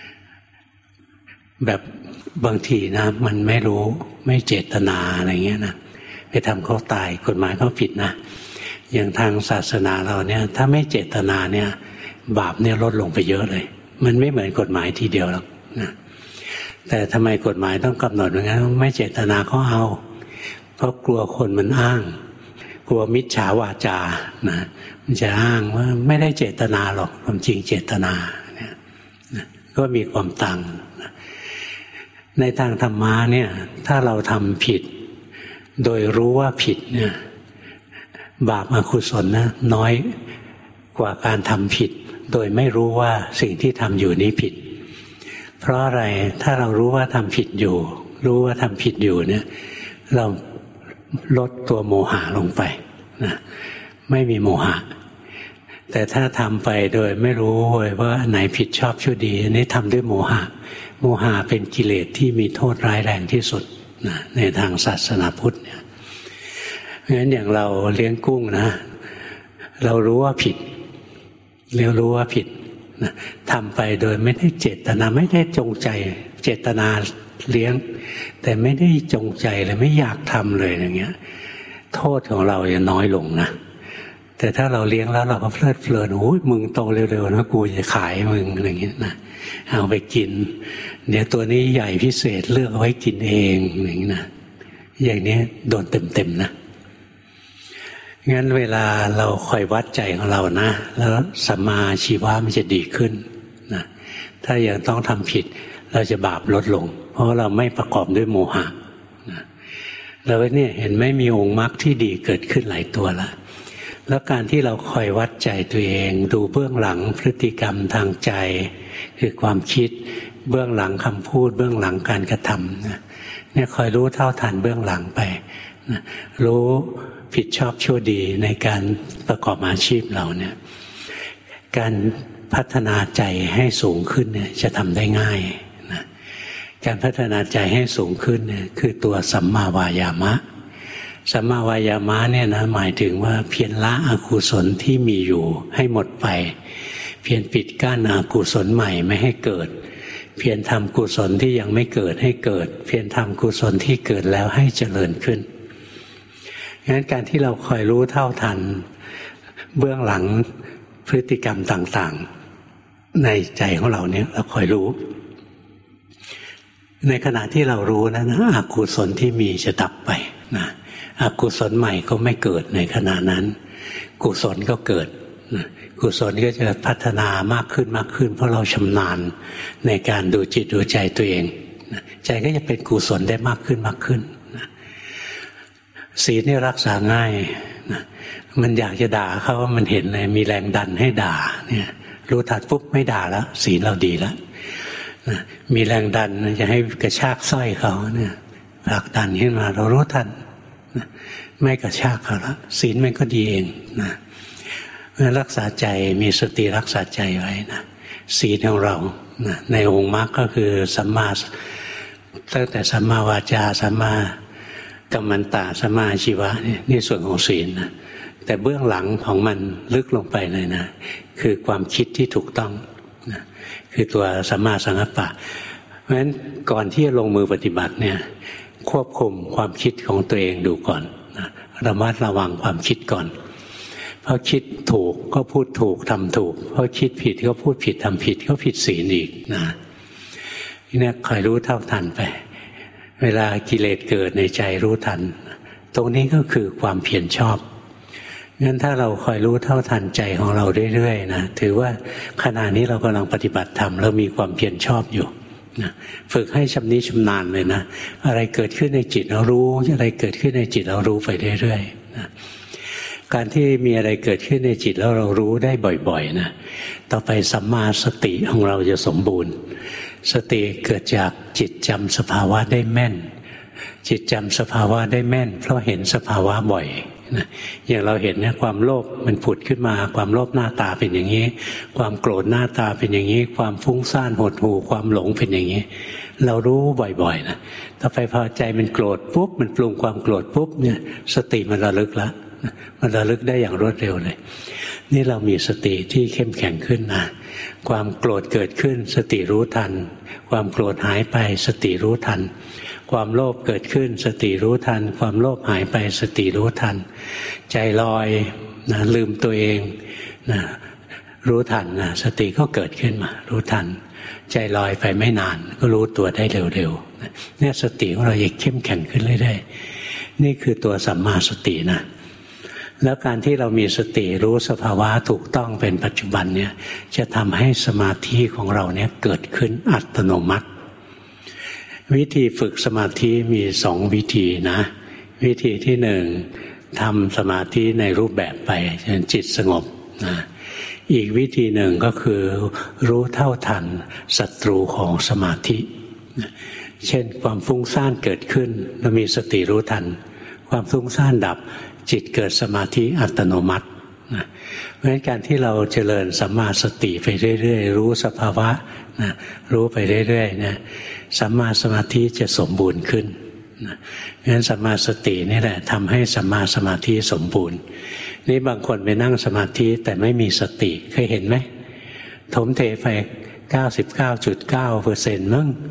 แบบบางทีนะมันไม่รู้ไม่เจตนาอะไรเงี้ยนะไปทำเขาตายกฎหมายเขาผิดนะอย่างทางศาสนาเราเนี่ยถ้าไม่เจตนาเนี่ยบาปเนี่ยลดลงไปเยอะเลยมันไม่เหมือนกฎหมายทีเดียวหรอกนะแต่ทำไมกฎหมายต้องกำหนดอย่างนั้นไม่เจตนาก็เอาเพราะกลัวคนมันอ้างกลัวมิจฉาวาจานะมันจะอ้างว่าไม่ได้เจตนาหรอกความจริงเจตนาเนี่ยนะก็มีความต่างนะในทางธรรมะเนี่ยถ้าเราทำผิดโดยรู้ว่าผิดเนี่ยบาปอกุศลนะน้อยกว่าการทำผิดโดยไม่รู้ว่าสิ่งที่ทำอยู่นี้ผิดเพราะอะไรถ้าเรารู้ว่าทำผิดอยู่รู้ว่าทำผิดอยู่เนี่ยเราลดตัวโมหะลงไปนะไม่มีโมหะแต่ถ้าทำไปโดยไม่รู้เลยว่าไหนผิดชอบชั่วดีอันนี้ทำด้วยโมหะโมหะเป็นกิเลสที่มีโทษร้ายแรงที่สุดนะในทางศาสนาพุทธเนี่ยเพราะฉะนั้นอย่างเราเลี้ยงกุ้งนะเรารู้ว่าผิดรู้ว่าผิดนะทำไปโดยไม่ได้เจตนาไม่ได้จงใจเจตนาเลี้ยงแต่ไม่ได้จงใจเลยไม่อยากทำเลยอย่างเงี้ยโทษของเราจะน้อยลงนะแต่ถ้าเราเลี้ยงแล้วเราก็เพลิดเพลินโอ้ยมึงโตเร็วๆนะกูจะขายมึงอะไรเงี้ยนะเอาไปกินเดี๋ยวตัวนี้ใหญ่พิเศษเลือกเอาไว้กินเองอย่างนี้นะอย่างนี้โดนเต็มๆนะงั้นเวลาเราคอยวัดใจของเรานะแล้วสัมมาชีวะมันจะดีขึ้นนะถ้ายังต้องทำผิดเราจะบาปลดลงเพราะเราไม่ประกอบด้วยโมหะนะแล้วเนี่ยเห็นไหมมีองค์มรรคที่ดีเกิดขึ้นหลายตัวแล้วการที่เราคอยวัดใจตัวเองดูเบื้องหลังพฤติกรรมทางใจคือความคิดเบื้องหลังคำพูดเบื้องหลังการกระทำนะเนี่ยคอยรู้เท่าทันเบื้องหลังไปนะรู้ผิดชอบชั่วดีในการประกอบอาชีพเราเนี่ยการพัฒนาใจให้สูงขึ้นเนี่ยจะทำได้ง่ายนะการพัฒนาใจให้สูงขึ้นเนี่ยคือตัวสัมมาวายามะสัมมาวายามะเนี่ยนะหมายถึงว่าเพียรละอกุศลที่มีอยู่ให้หมดไปเพียรปิดกั้นอกุศลใหม่ไม่ให้เกิดเพียรทำกุศลที่ยังไม่เกิดให้เกิดเพียรทำกุศลที่เกิดแล้วให้เจริญขึ้นงั้นการที่เราคอยรู้เท่าทันเบื้องหลังพฤติกรรมต่างๆในใจของเราเนี่ยเราคอยรู้ในขณะที่เรารู้นะอกุศลที่มีจะดับไปนะอกุศลใหม่ก็ไม่เกิดในขณะนั้นกุศลก็เกิดนะกุศลก็จะพัฒนามากขึ้นมากขึ้นเพราะเราชำนาญในการดูจิตดูใจตัวเองนะใจก็จะเป็นกุศลได้มากขึ้นมากขึ้นนะศีลนี่รักษาง่ายนะมันอยากจะด่าเขาว่ามันเห็นเลยมีแรงดันให้ด่าเนี่ยรู้ทันปุ๊บไม่ด่าแล้วศีลเราดีแล้วนะมีแรงดันจะให้กระชากสร้อยเขาเนี่ยผลักดันขึ้นมาเรารู้ทันนะไม่กระชากเขาแล้วศีลมันก็ดีเองนะรักษาใจมีสติรักษาใจไว้นะศีลของเรานะในองค์มรรคก็คือสัมมาตั้งแต่สัมมาวาจาสัมมากัมมันตะสัมมาอาชีวะนี่ส่วนของศีลนะแต่เบื้องหลังของมันลึกลงไปเลยนะคือความคิดที่ถูกต้องนะคือตัวสัมมาสังกัปปะเพราะฉะนั้นก่อนที่จะลงมือปฏิบัติเนี่ยควบคุมความคิดของตัวเองดูก่อนนะระมัดระวังความคิดก่อนเพราะคิดถูกก็พูดถูกทำถูกเพราะคิดผิดก็พูดผิดทำผิดก็ผิดศีลอีกนะนี่คอยรู้เท่าทันไปเวลากิเลสเกิดในใจรู้ทันตรงนี้ก็คือความเพียรชอบงั้นถ้าเราคอยรู้เท่าทันใจของเราเรื่อยๆนะถือว่าขณะนี้เรากำลังปฏิบัติธรรมเรามีความเพียรชอบอยู่นะฝึกให้ชำนิชำนาญเลยนะอะไรเกิดขึ้นในจิตเรารู้อะไรเกิดขึ้นในจิตเรารู้ไปเรื่อยๆนะการที่มีอะไรเกิดขึ้นในจิตแล้วเรารู้ได้บ่อยๆนะต่อไปสัมมาสติของเราจะสมบูรณ์สติเกิดจากจิตจำสภาวะได้แม่นจิตจำสภาวะได้แม่นเพราะเห็นสภาวะบ่อยนะอย่างเราเห็นเนี่ยความโลภมันผุดขึ้นมาความโลภหน้าตาเป็นอย่างนี้ความโกรธหน้าตาเป็นอย่างนี้ความฟุ้งซ่านหดหู่ความหลงเป็นอย่างนี้เรารู้บ่อยๆนะต่อไปพอใจมันโกรธปุ๊บมันปรุงความโกรธปุ๊บเนี่ยสติมันระลึกละมันระลึกได้อย่างรวดเร็วเลยนี่เรามีสติที่เข้มแข็งขึ้นนะความโกรธเกิดขึ้นสติรู้ทันความโกรธหายไปสติรู้ทันความโลภเกิดขึ้นสติรู้ทันความโลภหายไปสติรู้ทันใจลอยนะลืมตัวเองนะรู้ทันนะสติก็เกิดขึ้นมารู้ทันใจลอยไปไม่นานก็รู้ตัวได้เร็วๆเนี่ยสติของเราจะเข้มแข็งขึ้นเรื่อยๆนี่คือตัวสัมมาสตินะแล้วการที่เรามีสติรู้สภาวะถูกต้องเป็นปัจจุบันเนี่ยจะทำให้สมาธิของเราเนี่ยเกิดขึ้นอัตโนมัติวิธีฝึกสมาธิมี2วิธีนะวิธีที่1ทำสมาธิในรูปแบบไปจนจิตสงบนะอีกวิธีหนึ่งก็คือรู้เท่าทันศัตรูของสมาธิเช่นความฟุ้งซ่านเกิดขึ้นเรามีสติรู้ทันความฟุ้งซ่านดับจิตเกิดสมาธิอัตโนมัตินะเพราะฉะนั้นการที่เราเจริญสัมมาสติไปเรื่อยๆรู้สภาวะนะรู้ไปเรื่อยๆนะสัมมาสมาธิจะสมบูรณ์ขึ้นนะเพราะฉะนั้นสัมมาสตินี่แหละทำให้สัมมาสมาธิสมบูรณ์นี่บางคนไปนั่งสมาธิแต่ไม่มีสติเคยเห็นไหมถมเทไป 99.9% มั้ง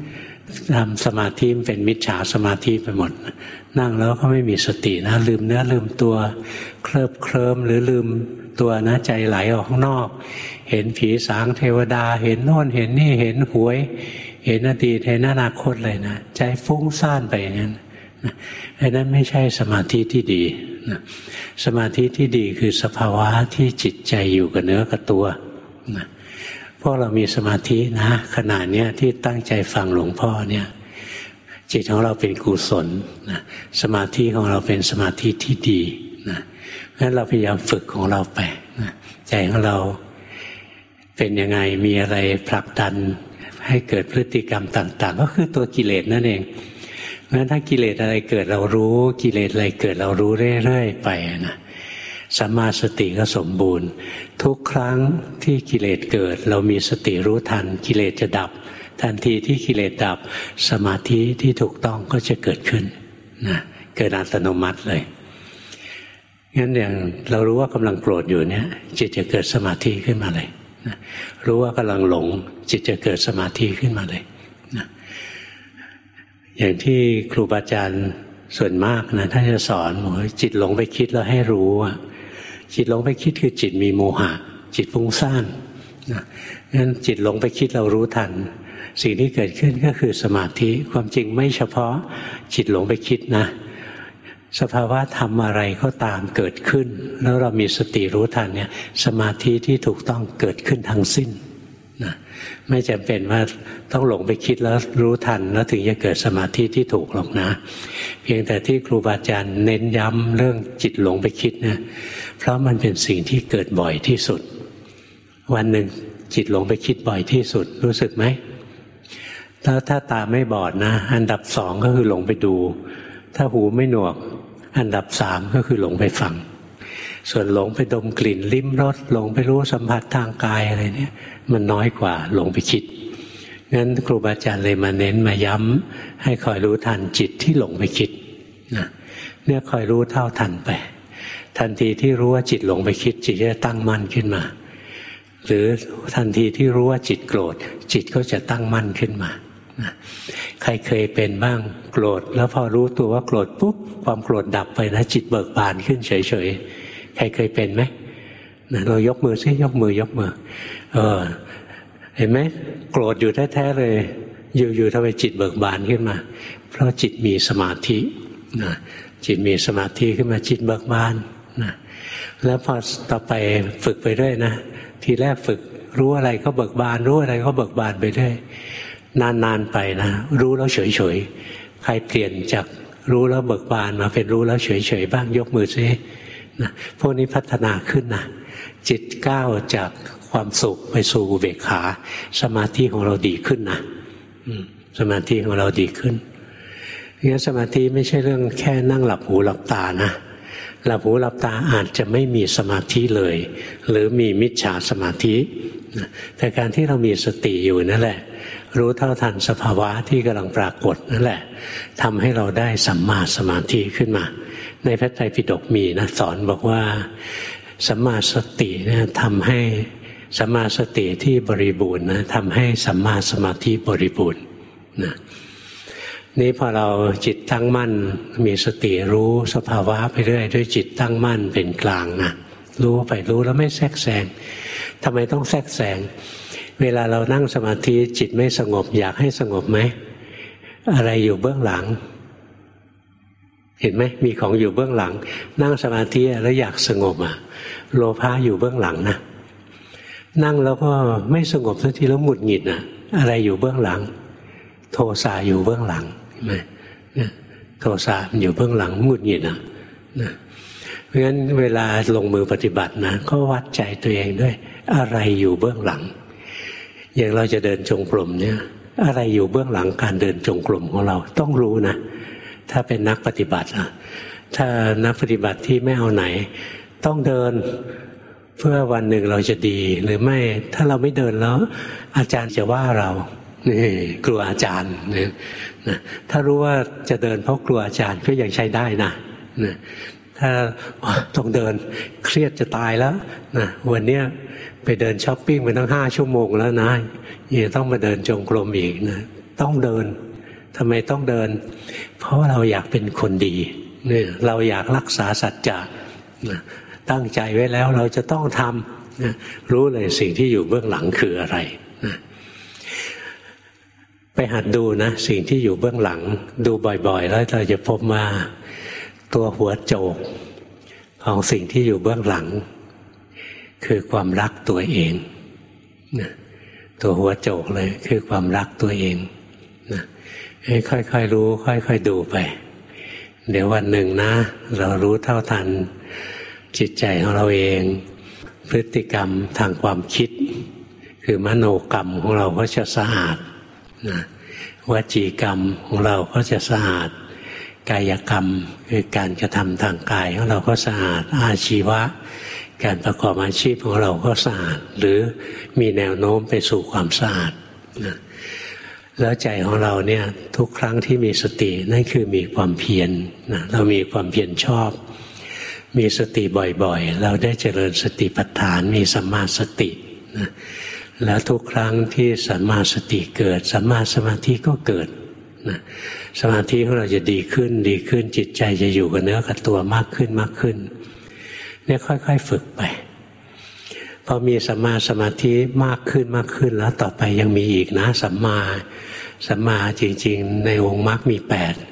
ทำสมาธิเป็นมิจฉาสมาธิไปหมดนั่งแล้วก็ไม่มีสตินะลืมเนื้อลืมตัวเคลิบเคลิ้มหรือลืมตัวนะใจไหลออกข้างนอกเห็นผีสางเทวดาเห็นโน่นเห็นนี่เห็นหวยเห็นอดีตเห็นอนาคตเลยนะใจฟุ้งซ่านไปอย่างนั้นอันนั้นไม่ใช่สมาธิที่ดีนะสมาธิที่ดีคือสภาวะที่จิตใจอยู่กับเนื้อกับตัวนะพวกเรามีสมาธินะขณะเนี้ยที่ตั้งใจฟังหลวงพ่อเนี่ยจิตของเราเป็นกุศลนะสมาธิของเราเป็นสมาธิที่ดีนะเพราะฉะนั้นเราพยายามฝึกของเราไปนะใจของเราเป็นยังไงมีอะไรผลักดันให้เกิดพฤติกรรมต่างๆก็คือตัวกิเลสนั่นเองเพราะฉะนั้นถ้ากิเลสอะไรเกิดเรารู้กิเลสอะไรเกิดเรารู้เรื่อยๆไปนะสัมมาสติก็สมบูรณ์ทุกครั้งที่กิเลสเกิดเรามีสติรู้ทันกิเลสจะดับทันทีที่กิเลสดับสมาธิที่ถูกต้องก็จะเกิดขึ้นนะเกิดอัตโนมัติเลยงั้นอย่างเรารู้ว่ากำลังโกรธอยู่เนี่ยจิตจะเกิดสมาธิขึ้นมาเลยนะรู้ว่ากำลังหลงจิตจะเกิดสมาธิขึ้นมาเลยนะอย่างที่ครูบาอาจารย์ส่วนมากนะท่านจะสอนบอกว่าจิตหลงไปคิดแล้วให้รู้ว่าจิตหลงไปคิดคือจิตมีโมหะจิตฟุ้งซ่านนะงั้นจิตหลงไปคิดเรารู้ทันสิ่งที่เกิดขึ้นก็คือสมาธิความจริงไม่เฉพาะจิตหลงไปคิดนะสภาวะธรรมอะไรก็ตามเกิดขึ้นแล้วเรามีสติรู้ทันเนี่ยสมาธิที่ถูกต้องเกิดขึ้นทั้งสิ้นนะไม่จำเป็นว่าต้องหลงไปคิดแล้วรู้ทันแล้วถึงจะเกิดสมาธิที่ถูกหรอกนะเพียงแต่ที่ครูบาอาจารย์เน้นย้ำเรื่องจิตหลงไปคิดนะเพราะมันเป็นสิ่งที่เกิดบ่อยที่สุดวันหนึ่งจิตหลงไปคิดบ่อยที่สุดรู้สึกไหมแล้วถ้าตาไม่บอดนะอันดับสองก็คือหลงไปดูถ้าหูไม่หนวกอันดับสามก็คือหลงไปฟังส่วนหลงไปดมกลิ่นลิ้มรสหลงไปรู้สัมผัสทางกายอะไรเนี่ยมันน้อยกว่าหลงไปคิดงั้นครูบาอาจารย์เลยมาเน้นมาย้ำให้คอยรู้ทันจิตที่หลงไปคิดนะเนี่ยคอยรู้เท่าทันไปทันทีที่รู้ว่าจิตหลงไปคิดจิตจะตั้งมั่นขึ้นมาหรือทันทีที่รู้ว่าจิตโกรธจิตก็จะตั้งมั่นขึ้นมาใครเคยเป็นบ้างโกรธแล้วพอรู้ตัวว่าโกรธปุ๊บความโกรธดับไปนะจิตเบิกบานขึ้นเฉยๆใครเคยเป็นไหมเรายกมือซิยกมือเห็นไหมโกรธอยู่แท้ๆเลยอยู่ๆทำไมจิตเบิกบานขึ้นมาเพราะจิตมีสมาธินะจิตมีสมาธิขึ้นมาจิตเบิกบานนะแล้วพอต่อไปฝึกไปเรื่อยนะทีแรกฝึกรู้อะไรก็เบิกบานรู้อะไรก็เบิกบานไปเรื่อยนานๆไปนะรู้แล้วเฉยๆใครเปลี่ยนจากรู้แล้วเบิกบานมาเป็นรู้แล้วเฉยๆบ้างยกมือซินะพวกนี้พัฒนาขึ้นนะจิตก้าวจากความสุขไปสู่อุเบกขาสมาธิของเราดีขึ้นนะสมาธิของเราดีขึ้นงั้นสมาธิไม่ใช่เรื่องแค่นั่งหลับหูหลับตานะหลับหูหลับตาอาจจะไม่มีสมาธิเลยหรือมีมิจฉาสมาธิแต่การที่เรามีสติอยู่นั่นแหละรู้เท่าทันสภาวะที่กำลังปรากฏนั่นแหละทำให้เราได้สัมมาสมาธิขึ้นมาในพระไตรปิฎกมีนะสอนบอกว่าสัมมาสติเนี่ยทำให้สัมมาสติที่บริบูรณ์นะทำให้สัมมาสมาธิบริบูรณ์นะนี่พอเราจิตตั้งมั่นมีสติรู้สภาวะไปเรื่อยด้วยจิตตั้งมั่นเป็นกลางนะรู้ไปรู้แล้วไม่แทรกแซงทำไมต้องแทรกแซงเวลาเรานั่งสมาธิจิตไม่สงบอยากให้สงบไหมอะไรอยู่เบื้องหลังเห็นไหมมีของอยู่เบื้องหลังนั่งสมาธิแล้วอยากสงบโลภะอยู่เบื้องหลังนะนั่งแล้วก็ไม่สงบสักทีแล้วหงุดหงิดอะไรอยู่เบื้องหลังโทสะอยู่เบื้องหลังเห็นไหมโทสะมันอยู่เบื้องหลังหงุดหงิดนะเพราะฉะนั้นเวลาลงมือปฏิบัตินะก็วัดใจตัวเองด้วยอะไรอยู่เบื้องหลังอย่างเราจะเดินจงกรมเนี่ยอะไรอยู่เบื้องหลังการเดินจงกรมของเราต้องรู้นะถ้าเป็นนักปฏิบัติถ้านักปฏิบัติที่ไม่เอาไหนต้องเดินเพื่อวันหนึ่งเราจะดีหรือไม่ถ้าเราไม่เดินแล้วอาจารย์จะว่าเรานี่กลัวอาจารย์นะถ้ารู้ว่าจะเดินเพราะกลัวอาจารย์ก็ยังใช้ได้นะถ้าต้องเดินเครียดจะตายแล้วนะวันเนี้ยไปเดินช้อปปิ้งไปตั้ง5 ชั่วโมงแล้วนะยังต้องมาเดินจงกรมอีกนะต้องเดินทำไมต้องเดินเพราะเราอยากเป็นคนดีเนี่ยเราอยากรักษาสัจจะตั้งใจไว้แล้วเราจะต้องทำรู้เลยสิ่งที่อยู่เบื้องหลังคืออะไรไปหัดดูนะสิ่งที่อยู่เบื้องหลังดูบ่อยๆแล้วเราจะพบว่าตัวหัวโจกของสิ่งที่อยู่เบื้องหลังคือความรักตัวเองนะตัวหัวโจกเลยคือความรักตัวเองนะให้ค่อยๆรู้ค่อยๆดูไปเดี๋ยววันหนึ่งนะเรารู้เท่าทันจิตใจของเราเองพฤติกรรมทางความคิดคือมโนกรรมของเราก็จะสะอาดนะวจีกรรมของเราก็จะสะอาดกายกรรมคือการกระทำทางกายของเราก็สะอาดอาชีวะการประกอบอาชีพของเราก็สะอาดหรือมีแนวโน้มไปสู่ความสะอาดนะแล้วใจของเราเนี่ยทุกครั้งที่มีสตินั่นคือมีความเพียรนะเรามีความเพียรชอบมีสติบ่อยๆเราได้เจริญสติปัฏฐานมีสัมมาสตินะแล้วทุกครั้งที่สัมมาสติเกิดสัมมาสมาธิก็เกิดนะสมาธิของเราจะดีขึ้นดีขึ้นจิตใจจะอยู่กับเนื้อกับตัวมากขึ้นมากขึ้นเนี่ยค่อยๆฝึกไปพอมีสัมมาสมาธิมากขึ้นมากขึ้นแล้วต่อไปยังมีอีกนะสัมมาจริงๆในองค์มรรคมี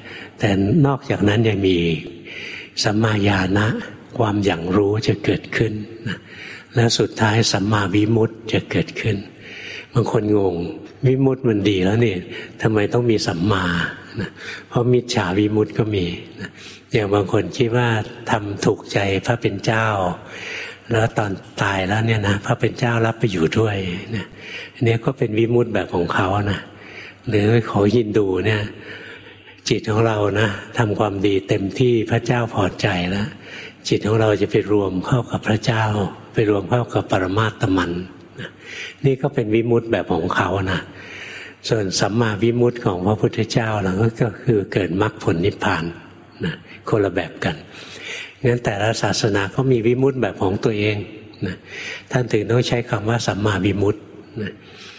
8แต่นอกจากนั้นยังมีสัมมาญาณะความอย่างรู้จะเกิดขึ้นนะแล้วสุดท้ายสัมมาวิมุตติจะเกิดขึ้นบางคนงงวิมุตติมันดีแล้วนี่ทำไมต้องมีสัมมานะเพราะมิจฉาวิมุตติก็มีนะอย่างบางคนคิดว่าทำถูกใจพระเป็นเจ้าแล้วตอนตายแล้วเนี่ยนะพระเป็นเจ้ารับไปอยู่ด้วยเนี่ยอันนี้ก็เป็นวิมุตติแบบของเขานะหรือของฮินดูเนี่ยจิตของเรานะทำความดีเต็มที่พระเจ้าพอใจแล้วจิตของเราจะไปรวมเข้ากับพระเจ้าไปรวมเข้ากับปรมาตมันนะนี่ก็เป็นวิมุตติแบบของเขานะส่วนสัมมาวิมุตติของพระพุทธเจ้าเราก็คือเกิดมรรคผลนิพพานนะคนละแบบกันงั้นแต่ละศาสนาก็มีวิมุตติแบบของตัวเองนะท่านถึงต้องใช้คำว่าสัมมาวิมุตตินะ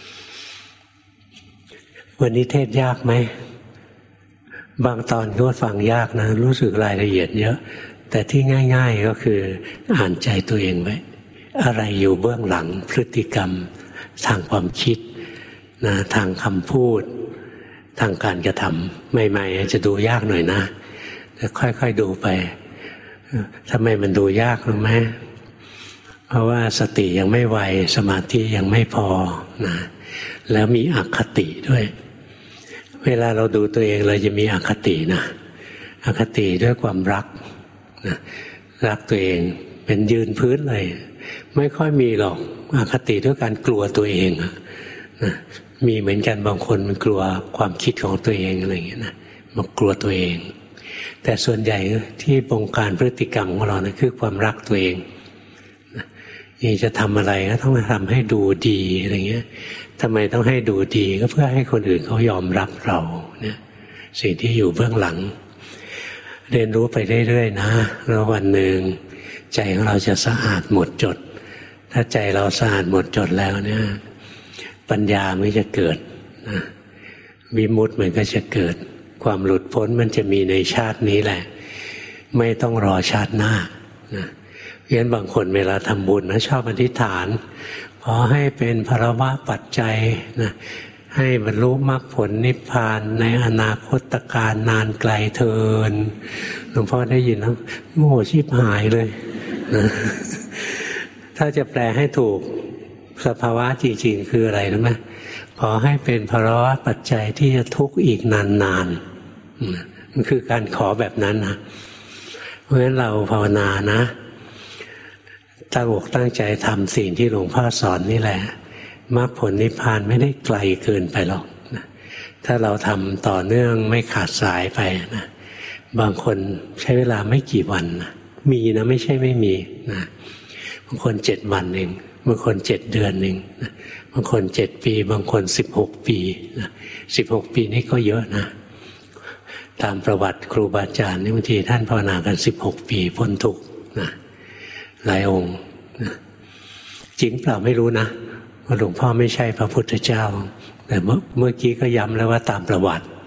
วันนี้เทศยากไหมบางตอนก็ฟังยากนะรู้สึกรายละเอียดเยอะแต่ที่ง่ายๆก็คืออ่านใจตัวเองไว้อะไรอยู่เบื้องหลังพฤติกรรมทางความคิดนะทางคำพูดทางการกระทำใหม่ๆจะดูยากหน่อยนะแต่ค่อยๆดูไปทำไมมันดูยากรู้ไหมเพราะว่าสติยังไม่ไวสมาธิยังไม่พอนะแล้วมีอคติด้วยเวลาเราดูตัวเองเราจะมีอคตินะอคติด้วยความรักนะรักตัวเองเป็นยืนพื้นเลยไม่ค่อยมีหรอกอคติด้วยการกลัวตัวเองนะมีเหมือนกันบางคนมันกลัวความคิดของตัวเองอะไรอย่างเงี้ยนะมันกลัวตัวเองแต่ส่วนใหญ่ที่บงการพฤติกรรมของเรานะคือความรักตัวเองนี่จะทำอะไรก็ต้องทำให้ดูดีอะไรเงี้ยทำไมต้องให้ดูดีก็เพื่อให้คนอื่นเขายอมรับเราเนี่ยสิ่งที่อยู่เบื้องหลังเรียนรู้ไปเรื่อยๆนะแล้ววันหนึ่งใจของเราจะสะอาดหมดจดถ้าใจเราสะอาดหมดจดแล้วเนี่ยปัญญามันจะเกิดนะวิมุตติมันก็จะเกิดความหลุดพ้นมันจะมีในชาตินี้แหละไม่ต้องรอชาติหน้านะเพราะฉะนั้นบางคนเวลาทำบุญนะชอบอธิษฐานขอให้เป็นภรวะปัจจัยนะให้บรรลุมรรคผลนิพพานในอนาคตการนานไกลเทินหลวงพ่อได้ยินแล้วโง่ชิบหายเลยนะถ้าจะแปลให้ถูกสภาวะจริงๆคืออะไรรู้ไหมขอให้เป็นภรวะปัจจัยที่จะทุกข์อีกนานๆมันคือการขอแบบนั้นนะเพราะฉะนั้นเราภาวนานะตั้งอกตั้งใจทำสิ่งที่หลวงพ่อสอนนี่แหละมรรคผลนิพพานไม่ได้ไกลเกินไปหรอกนะถ้าเราทำต่อเนื่องไม่ขาดสายไปนะบางคนใช้เวลาไม่กี่วันนะมีนะไม่ใช่ไม่มีนะบางคน7 วันเองบางคน7 เดือนเองนะบางคน7 ปีบางคน16 ปีนะ16 ปีนี่ก็เยอะนะตามประวัติครูบาอาจารย์นี่บางทีท่านภาวนากัน16 ปีพ้นทุกข์นะหลายองค์นะจริงเปล่าไม่รู้นะว่าหลวงพ่อไม่ใช่พระพุทธเจ้าแต่เมื่อกี้ก็ย้ำแล้วว่าตามประวัติ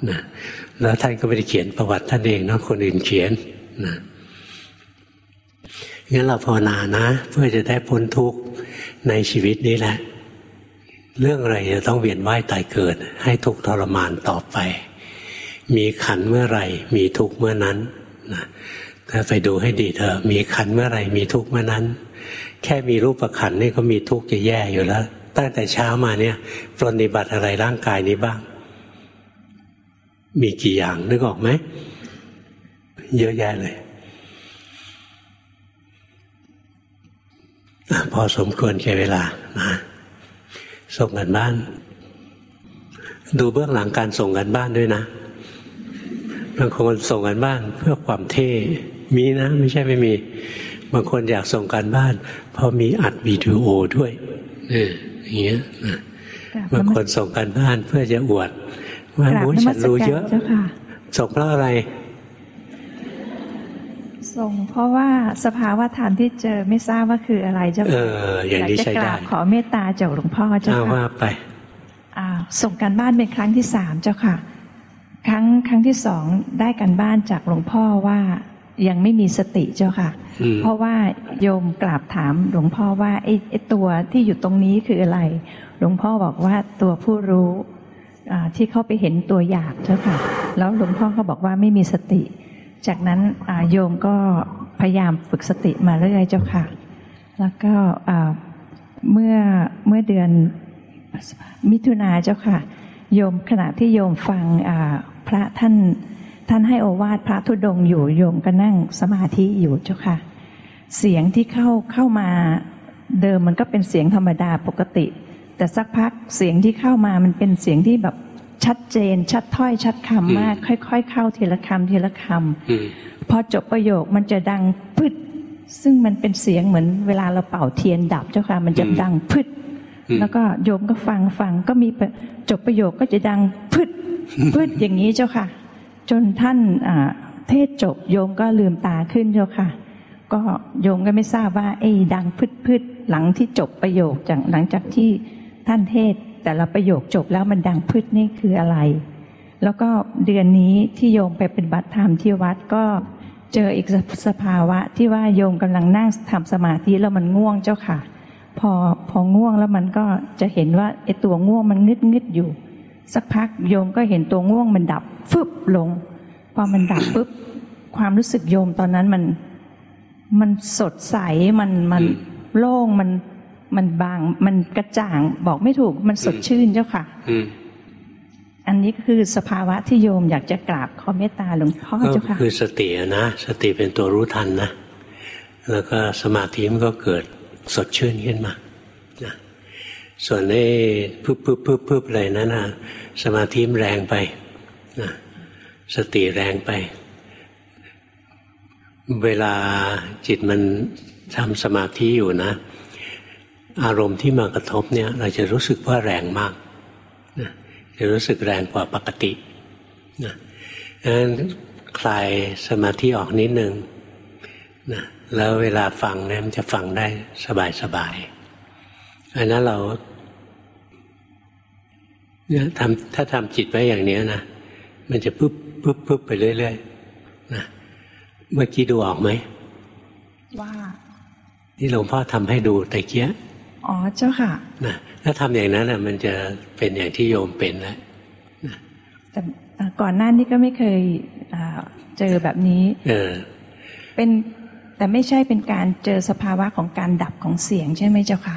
นะแล้วท่านก็ไม่ได้เขียนประวัติท่านเองนะคนอื่นเขียนนะงั้นเราภาวนานะเพื่อจะได้พ้นทุกข์ในชีวิตนี้แหละเรื่องอะไรจะต้องเวียนว่ายตายเกิดให้ทุกข์ทรมานต่อไปมีขันธ์เมื่อไหร่มีทุกข์เมื่อนั้นนะถ้าไปดูให้ดีเถอะมีขันธ์เมื่อไหร่มีทุกข์เมื่อนั้นแค่มีรูปขันธ์นี่ก็มีทุกข์จะแย่อยู่แล้วตั้งแต่เช้ามาเนี่ยปฏิบัติอะไรร่างกายนี้บ้างมีกี่อย่างนึกออกไหมเยอะแยะเลยพอสมควรแก่เวลานะส่งกันบ้านดูเบื้องหลังการส่งกันบ้านด้วยนะบางคนส่งกันบ้านเพื่อความเท่มีนะไม่ใช่ไม่มีบางคนอยากส่งกันบ้านเพราะมีอัดวิดีโอด้วยอย่างเงี้ยนะบางคนส่งกันบ้านเพื่อจะอวดว่าโอ้ยฉันรู้เยอะส่งเพราะอะไรส่งเพราะว่าสภาวะธรรมที่เจอไม่ทราบว่าคืออะไรเจ้าค่ะอย่างนี้ใช้ได้ขอเมตตาจากหลวงพ่อเจ้าค่ะว่าไปส่งการบ้านเป็นครั้งที่3เจ้าค่ะครั้งที่2ได้การบ้านจากหลวงพ่อว่ายังไม่มีสติเจ้าค่ะเพราะว่าโยมกราบถามหลวงพ่อว่าไอ้ตัวที่อยู่ตรงนี้คืออะไรหลวงพ่อบอกว่าตัวผู้รู้ที่เข้าไปเห็นตัวอยากเจ้าค่ะแล้วหลวงพ่อก็บอกว่าไม่มีสติจากนั้นโยมก็พยายามฝึกสติมาเรื่อยเจ้าค่ะแล้วก็เมื่อเดือนมิถุนาเจ้าค่ะโยมขณะที่โยมฟังพระท่านให้โอวาทพระธุดงค์อยู่โยมก็นั่งสมาธิอยู่เจ้าค่ะเสียงที่เข้ามาเดิมมันก็เป็นเสียงธรรมดาปกติแต่สักพักเสียงที่เข้ามามันเป็นเสียงที่แบบชัดเจนชัดถ้อยชัดคำมากค่อยๆเข้าทีละคำทีละคำพอจบประโยคมันจะดังพึดซึ่งมันเป็นเสียงเหมือนเวลาเราเป่าเทียนดับเจ้าค่ะมันจะดังพึดแล้วก็โยมก็ฟังก็มีจบประโยคก็จะดังพึดอย่างนี้เจ้าค่ะจนท่านเทศจบโยมก็ลืมตาขึ้นเจ้าค่ะก็โยมก็ไม่ทราบว่าดังพึดหลังที่จบประโยคหลังจากที่ท่านเทศแต่ละประโยคจบแล้วมันดังพึดนี่คืออะไรแล้วก็เดือนนี้ที่โยมไปปฏิบัติธรรมที่วัดก็เจออีกสภาวะที่ว่าโยมกำลังนั่งทำสมาธิแล้วมันง่วงเจ้าค่ะพอง่วงแล้วมันก็จะเห็นว่าไอ้ตัวง่วงมันงึดอยู่สักพักโยมก็เห็นตัวง่วงมันดับฟึบลงพอมันดับปุ๊บความรู้สึกโยมตอนนั้นมันสดใสมันโล่งมันบางมันกระจ่างบอกไม่ถูกมันสดชื่นเจ้าค่ะอันนี้ก็คือสภาวะที่โยมอยากจะกราบขอเมตตาหลวงพ่อเจ้าค่ะคือสตินะสติเป็นตัวรู้ทันนะแล้วก็สมาธิมันก็เกิดสดชื่นขึ้นมานะส่วนไอ้พึบอะไรนั้นนะสมาธิมันแรงไปนะสติแรงไปเวลาจิตมันทำสมาธิอยู่นะอารมณ์ที่มากระทบเนี่ยเราจะรู้สึกว่าแรงมากนะจะรู้สึกแรงกว่าปกตินะดังนั้นคลายสมาธิออกนิดนึงนะแล้วเวลาฟังเนี่ยมันจะฟังได้สบายอันนั้นเราเนี่ยถ้าทำจิตไว้อย่างนี้นะมันจะปึ๊บไปเรื่อยๆนะเมื่อกี้ดูออกไหมว่าที่หลวงพ่อทำให้ดูตะเกียอ๋อเจ้าค่ะนะถ้าทำอย่างนั้นนะมันจะเป็นอย่างที่โยมเป็นแล้วนะแต่ก่อนหน้านี้ก็ไม่เคยเจอแบบนี้เป็นแต่ไม่ใช่เป็นการเจอสภาวะของการดับของเสียงใช่ไหมเจ้าค่ะ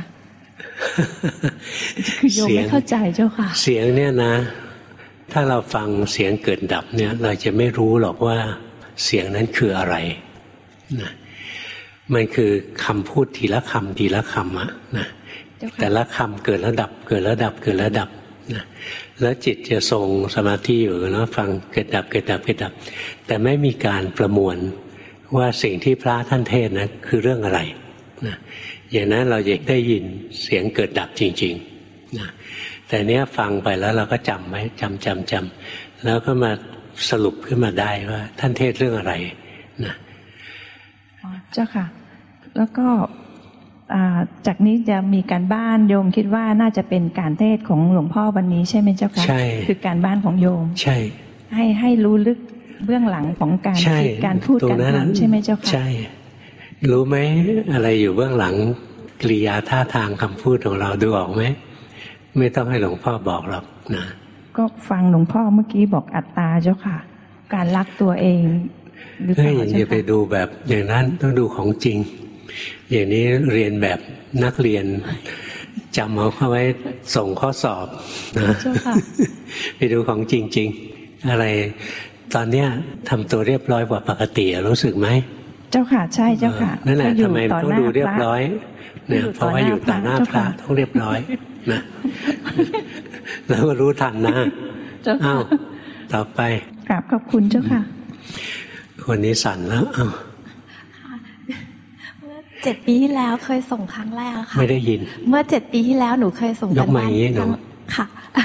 คือโยมไม่เข้าใจเจ้าค่ะเสียงเนี่ยนะถ้าเราฟังเสียงเกิดดับเนี่ยเราจะไม่รู้หรอกว่าเสียงนั้นคืออะไรนะมันคือคำพูดทีละคำอะนะแต่ละคำเกิดแล้วดับเกิดแล้วดับเกิดแล้วดับนะแล้วจิตจะทรงสมาธิอยู่นะฟังเกิดดับแต่ไม่มีการประมวลว่าสิ่งที่พระท่านเทศนะคือเรื่องอะไรนะอย่างนั้นเราจะได้ยินเสียงเกิดดับจริงๆนะแต่เนี้ยฟังไปแล้วเราก็จำไว้จำแล้วก็มาสรุปขึ้นมาได้ว่าท่านเทศเรื่องอะไรนะเจ้าค่ะแล้วก็จากนี้จะมีการบ้านโยมคิดว่าน่าจะเป็นการเทศของหลวงพ่อวันนี้ใช่ไหมเจ้าค่ะใช่คือการบ้านของโยมใช่ให้รู้ลึกเบื้องหลังของการคิดการพูดการทำใช่ไหมเจ้าค่ะใช่รู้ไหมอะไรอยู่เบื้องหลังกริยาท่าทางคำพูดของเราดูออกไหมไม่ต้องให้หลวงพ่อบอกหรอกนะก็ฟังหลวงพ่อเมื่อกี้บอกอัตตาเจ้าค่ะการรักตัวเองหรือเปล่าเจ้าค่ะอย่าไปดูแบบอย่างนั้นต้องดูของจริงอย่างนี้เรียนแบบนักเรียนจำเอาเข้าไว้ส่งข้อสอบนะไปดูของจริงๆอะไรตอนเนี้ยทำตัวเรียบร้อยกว่าปกติรู้สึกไหมเจ้าค่ะใช่เจ้าค่ะนั่นแหละทำไมต้องดูเรียบร้อยเนี่ยเพราะว่าอยู่ต่อหน้าพระต้องเรียบร้อยนะแล้วก็รู้ทันนะอ้าวต่อไปกราบขอบคุณเจ้าค่ะคนนี้สั่นแล้วอ้าวเมื่อ7 ปีที่แล้วเคยส่งครั้งแรกค่ะไม่ได้ยินเมื่อ7 ปีที่แล้วหนูเคยส่งกันบ้านค่ะ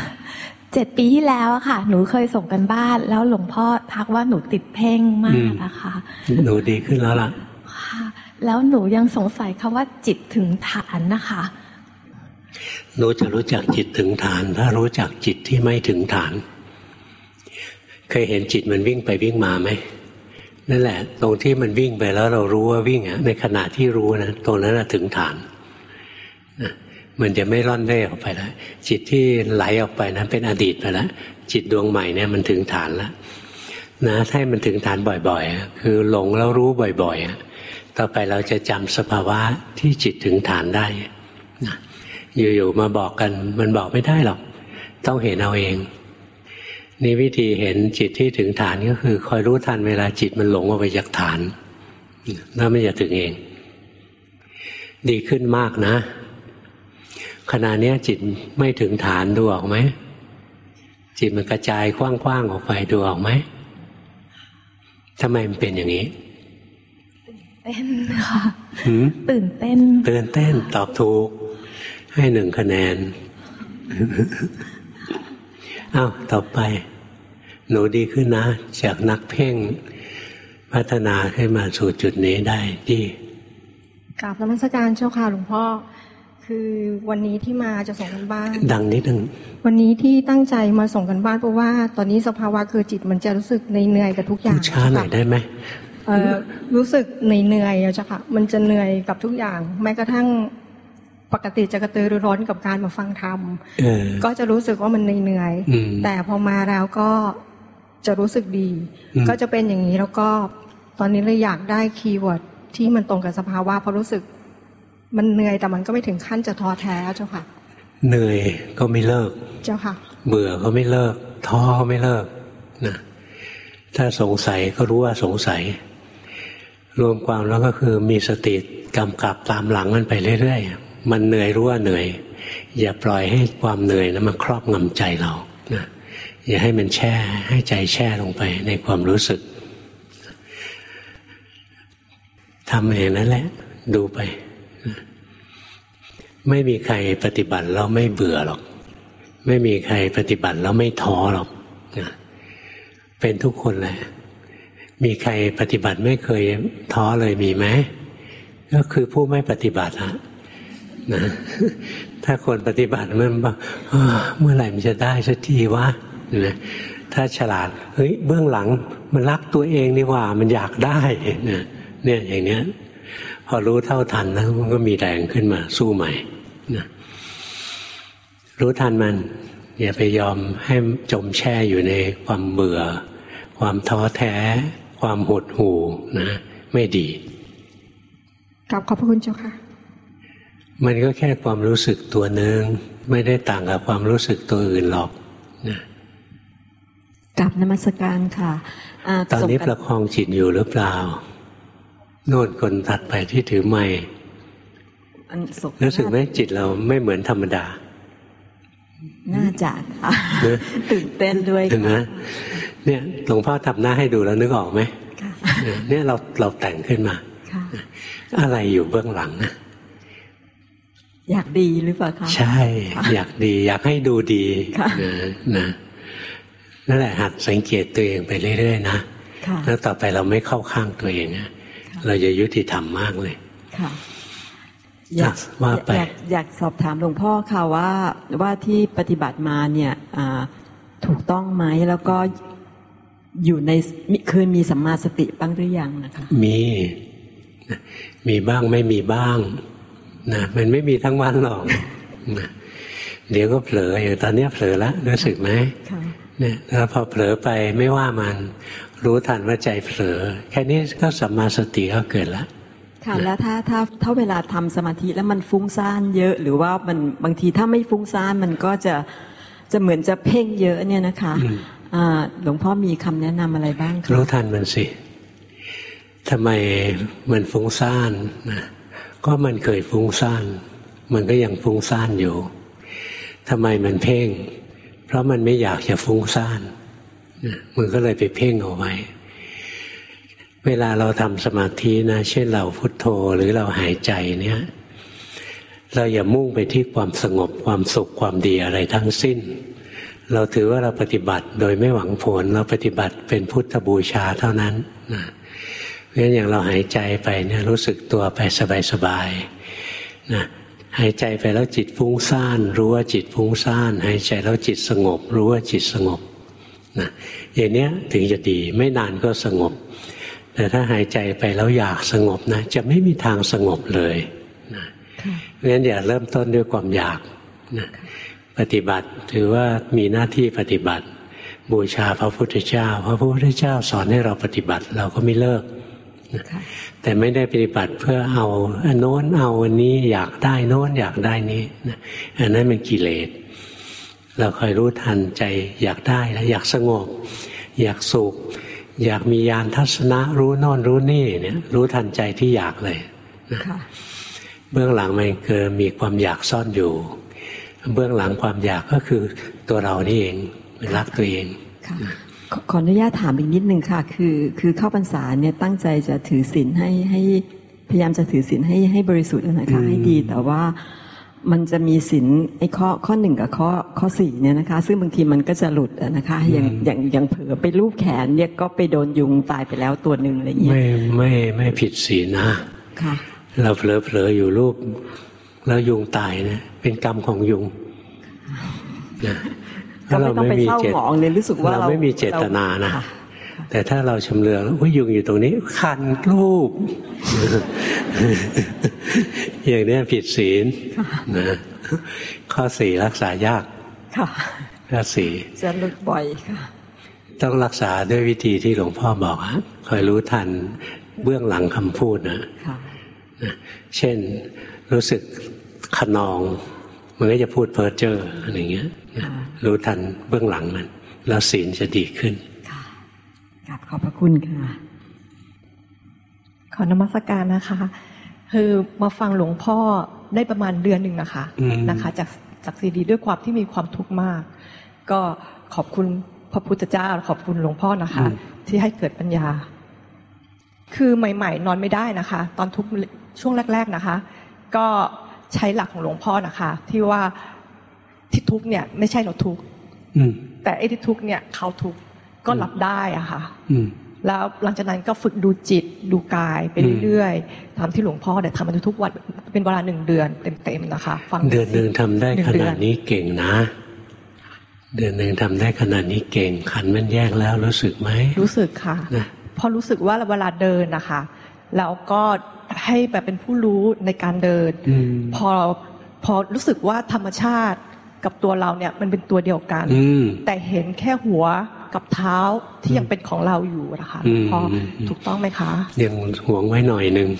7 ปีที่แล้วอะค่ะหนูเคยส่งกันบ้านแล้วหลวงพ่อทักว่าหนูติดเพ่งมากนะคะหนูดีขึ้นแล้วล่ะค่ะแล้วหนูยังสงสัยคำว่าจิตถึงฐานนะคะหนูจะรู้จักจิตถึงฐานถ้ารู้จักจิตที่ไม่ถึงฐานเคยเห็นจิตมันวิ่งไปวิ่งมาไหมนั่นแหละตรงที่มันวิ่งไปแล้วเรารู้ว่าวิ่งในขณะที่รู้นะตรงนั้นถึงฐานมันจะไม่ร่อนเร่ออกไปแล้วจิตที่ไหลออกไปนั้นเป็นอดีตไปแล้วจิตดวงใหม่เนี่ยมันถึงฐานแล้วนะถ้ามันถึงฐานบ่อยๆคือหลงแล้วรู้บ่อยๆต่อไปเราจะจำสภาวะที่จิตถึงฐานได้นะอยู่ๆมาบอกกันมันบอกไม่ได้หรอกต้องเห็นเอาเองนี่วิธีเห็นจิตที่ถึงฐานก็คือคอยรู้ทันเวลาจิตมันหลงออกไปจากฐานแล้วมันจะถึงเองดีขึ้นมากนะขณะนี้จิตไม่ถึงฐานดูออกไหมจิตมันกระจายกว้างๆออกไปดูออกไหมทำไมมันเป็นอย่างนี้เต้นค่ะตื่นเต้นตอบถูกให้1 คะแนนอ้าวต่อไปหนูดีขึ้นนะจากนักเพ่งพัฒนาขึ้นมาสู่จุดนี้ได้ดีกราบนมัสการเจ้าค่ะหลวงพ่อคือวันนี้ที่มาจะส่งกันบ้านดังนิดนึงวันนี้ที่ตั้งใจมาส่งกันบ้านเพราะว่าตอนนี้สภาวะคือจิตมันจะรู้สึกเหนื่อยกับทุกอย่างช้าหน่อยได้ไหมรู้สึกเหนื่อยเจ้าค่ะมันจะเหนื่อยกับทุกอย่างแม้กระทั่งปกติจะกระตือรือร้นกับการมาฟังธรรมก็จะรู้สึกว่ามันเหนื่อยแต่พอมาแล้วก็จะรู้สึกดีก็จะเป็นอย่างนี้แล้วก็ตอนนี้เลยอยากได้คีย์เวิร์ดที่มันตรงกับสภาวะเพราะรู้สึกมันเหนื่อยแต่มันก็ไม่ถึงขั้นจะท้อแท้เจ้าค่ะเหนื่อยก็ไม่เลิกเจ้าค่ะเบื่อก็ไม่เลิกท้อก็ไม่เลิกนะถ้าสงสัยก็รู้ว่าสงสัยรวมความแล้วก็คือมีสติกำกับตามหลังมันไปเรื่อยๆมันเหนื่อยรู้ว่าเหนื่อยอย่าปล่อยให้ความเหนื่อยนั้นมันครอบงำใจเรานะอย่าให้มันแช่ให้ใจแช่ลงไปในความรู้สึกทำอย่างนั้นแหละดูไปไม่มีใครปฏิบัติแล้วไม่เบื่อหรอกไม่มีใครปฏิบัติแล้วไม่ท้อหรอกเป็นทุกคนแหละมีใครปฏิบัติไม่เคยท้อเลยมีไหมก็คือผู้ไม่ปฏิบัตินะถ้าคนปฏิบัติมันบอกเมื่อไหร่มันจะได้สักทีวะนะถ้าฉลาดเฮ้ยเบื้องหลังมันรักตัวเองนี่ว่ามันอยากได้เนี่ยอย่างเนี้ยพอรู้เท่าทันแล้วมันก็มีแรงขึ้นมาสู้ใหม่นะรู้ทันมันอย่าไปยอมให้จมแช่อยู่ในความเบื่อความท้อแท้ความหดหู่นะไม่ดีขอบพระคุณเจ้าค่ะมันก็แค่ความรู้สึกตัวนึงไม่ได้ต่างกับความรู้สึกตัวอื่นหรอกนะกราบนมัสการค่ะตอนนี้ประคองจิตอยู่หรือเปล่าโน่นคนถัดไปที่ถือไมค์รู้สึกไหมจิตเราไม่เหมือนธรรมดาน่าจะค่ะตื่นเต้นด้วยค่ะเนี่ยหลวงพ่อทำหน้าให้ดูแล้วนึกออกไหมเนี่ยเราแต่งขึ้นมาอะไรอยู่เบื้องหลังนะอยากดีหรือเปล่าคะใช่อยากดีอยากให้ดูดีนะนั่นแหละหัดสังเกตตัวเองไปเรื่อยๆนะแล้วต่อไปเราไม่เข้าข้างตัวเองนะเราจะยุติธรรมมากเลยค่ะอยากสอบถามหลวงพ่อค่ะว่าที่ปฏิบัติมาเนี่ยถูกต้องไหมแล้วก็อยู่ในเคยมีสัมมาสติบ้างหรือยังนะคะมีบ้างไม่มีบ้างนะมันไม่มีทั้งวันหรอกนะเดี๋ยวก็เผลออย่างตอนนี้เผลอแล้วรู้สึกไหมเนี่ยแล้วพอเผลอไปไม่ว่ามันรู้ทันว่าใจเผลอแค่นี้ก็สัมมาสติก็เกิดแล้วค่ะแล้วถ้าเวลาทำสมาธิแล้วมันฟุ้งซ่านเยอะหรือว่ามันบางทีถ้าไม่ฟุ้งซ่านมันก็จะเหมือนจะเพ่งเยอะเนี่ยนะคะหลวงพ่อมีคำแนะนำอะไรบ้างคะรู้ทันมันสิทำไมมันฟุ้งซ่านนะก็มันเคยฟุ้งซ่านมันก็ยังฟุ้งซ่านอยู่ทำไมมันเพ่งเพราะมันไม่อยากจะฟุ้งซ่านมันก็เลยไปเพ่งเอาไว้เวลาเราทำสมาธินะเช่นเราพุทโธหรือเราหายใจเนี่ยเราอย่ามุ่งไปที่ความสงบความสุขความดีอะไรทั้งสิ้นเราถือว่าเราปฏิบัติโดยไม่หวังผลเราปฏิบัติเป็นพุทธบูชาเท่านั้นนะเพราะฉะนั้นอย่างเราหายใจไปเนี่ยรู้สึกตัวไปสบายๆนะหายใจไปแล้วจิตฟุ้งซ่านรู้ว่าจิตฟุ้งซ่านหายใจแล้วจิตสงบรู้ว่าจิตสงบนะอย่างเนี้ยถึงจะดีไม่นานก็สงบแต่ถ้าหายใจไปแล้วอยากสงบนะจะไม่มีทางสงบเลยนะเพราะฉะนั้นอย่าเริ่มต้นด้วยความอยากนะปฏิบัติถือว่ามีหน้าที่ปฏิบัติบูชาพระพุทธเจ้าพระพุทธเจ้าสอนให้เราปฏิบัติเราก็ไม่เลิกนะแต่ไม่ได้ปฏิบัติเพื่อเอาอันโน้นเอาอันนี้อยากได้โน้นอยากได้นี้นะอันนั้นเป็นกิเลสเราคอยรู้ทันใจอยากได้แล้วอยากสงบอยากสุขอยากมีญาณทัศนะรู้โน่นรู้นี่เนี่ยรู้ทันใจที่อยากเลยนะเบื้องหลังมันเกิดมีความอยากซ่อนอยู่เบื้องหลังความอยากก็คือตัวเรานี่เองเป็นรักตัวเองขออนุญาตถามอีกนิดนึงค่ะคือเข้าพรรษาเนี่ยตั้งใจจะถือศีลให้พยายามจะถือศีลให้บริสุทธิ์นะคะให้ดีแต่ว่ามันจะมีศีลไอ้ข้อ1กับข้อ4เนี่ยนะคะซึ่งบางทีมันก็จะหลุดนะคะอย่างเผลอไปลูบแขนเนี่ยก็ไปโดนยุงตายไปแล้วตัวนึงอะไรเงี้ยไม่ผิดศีลนะค่ะเราเผลออยู่รูปแล้วยุงตายนะเป็นกรรมของยุงนะก็ไม่ต้องไปเศร้าหมองเลยรู้สึกว่าเราไม่มีเจตนานะแต่ถ้าเราชำเลืองว่ายุงอยู่ตรงนี้คันรูปอย่างนี้ผิดศีลนะข้อ4รักษายากข้อ4 จะหลุดบ่อยค่ะต้องรักษาด้วยวิธีที่หลวงพ่อบอกคอยรู้ทันเบื้องหลังคำพูดนะเช่นรู้สึกขนองมันก็จะพูดเพ้อเจ้ออะไรเงี้ยรู้ทันเบื้องหลังมันแล้วศีลจะดีขึ้นค่ะกราบขอบพระคุณค่ะขอนมัสการนะคะคือมาฟังหลวงพ่อได้ประมาณเดือนหนึ่งนะคะจากซีดีด้วยความที่มีความทุกข์มากก็ขอบคุณพระพุทธเจ้าขอบคุณหลวงพ่อนะคะที่ให้เกิดปัญญาคือใหม่ๆนอนไม่ได้นะคะตอนทุกช่วงแรกๆนะคะก็ใช้หลักของหลวงพ่อนะคะที่ว่าที่ทุกเนี่ยไม่ใช่เราทุกแต่ไอ้ที่ทุกเนี่ยเขาทุกก็รับได้อะค่ะแล้วหลังจากนั้นก็ฝึกดูจิตดูกายไปเรื่อยๆทำที่หลวงพ่อเนี่ยทำมาทุกวันเป็นเวลา1 เดือนเต็มๆนะคะฟังเดือนนึงทำได้ขนาดนี้เก่งนะเดือนนึงทำได้ขนาดนี้เก่งขันมันแยกแล้วรู้สึกไหมรู้สึกค่ะพอรู้สึกว่าเวลาเดินนะคะแล้วก็ให้แบบเป็นผู้รู้ในการเดินพอรู้สึกว่าธรรมชาติกับตัวเราเนี่ยมันเป็นตัวเดียวกันแต่เห็นแค่หัวกับเท้าที่ยังเป็นของเราอยู่นะคะพอถูกต้องไหมคะยังห่วงไว้หน่อยนึง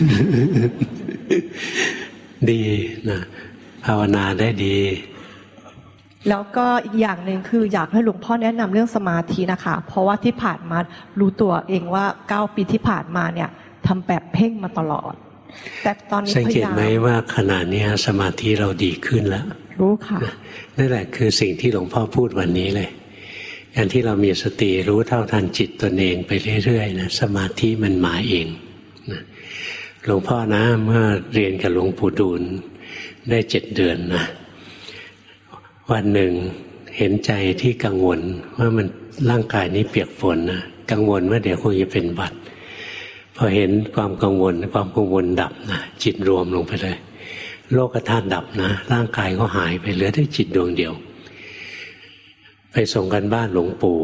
ดีนะภาวนาได้ดีแล้วก็อีกอย่างหนึ่งคืออยากให้หลวงพ่อแนะนำเรื่องสมาธินะคะเพราะว่าที่ผ่านมารู้ตัวเองว่า9 ปีที่ผ่านมาเนี่ยทำแบบเพ่งมาตลอดแต่ตอนนี้สังเกตไหมว่าขณะนี้สมาธิเราดีขึ้นแล้วรู้ค่ะนั่นแหละคือสิ่งที่หลวงพ่อพูดวันนี้เลยการที่เรามีสติรู้เท่าทันจิตตนเองไปเรื่อยๆนะสมาธิมันมาเองนะหลวงพ่อนะเมื่อเรียนกับหลวงปู่ดูลได้7 เดือนนะวันหนึ่งเห็นใจที่กังวลว่ามันร่างกายนี้เปียกฝนนะกังวลว่าเดี๋ยวคงจะเป็นหวัดพอเห็นความกังวลดับนะจิตรวมลงไปเลยโลกธาตุดับนะร่างกายก็หายไปเหลือแต่จิตดวงเดียวไปส่งกันบ้านหลวงปู่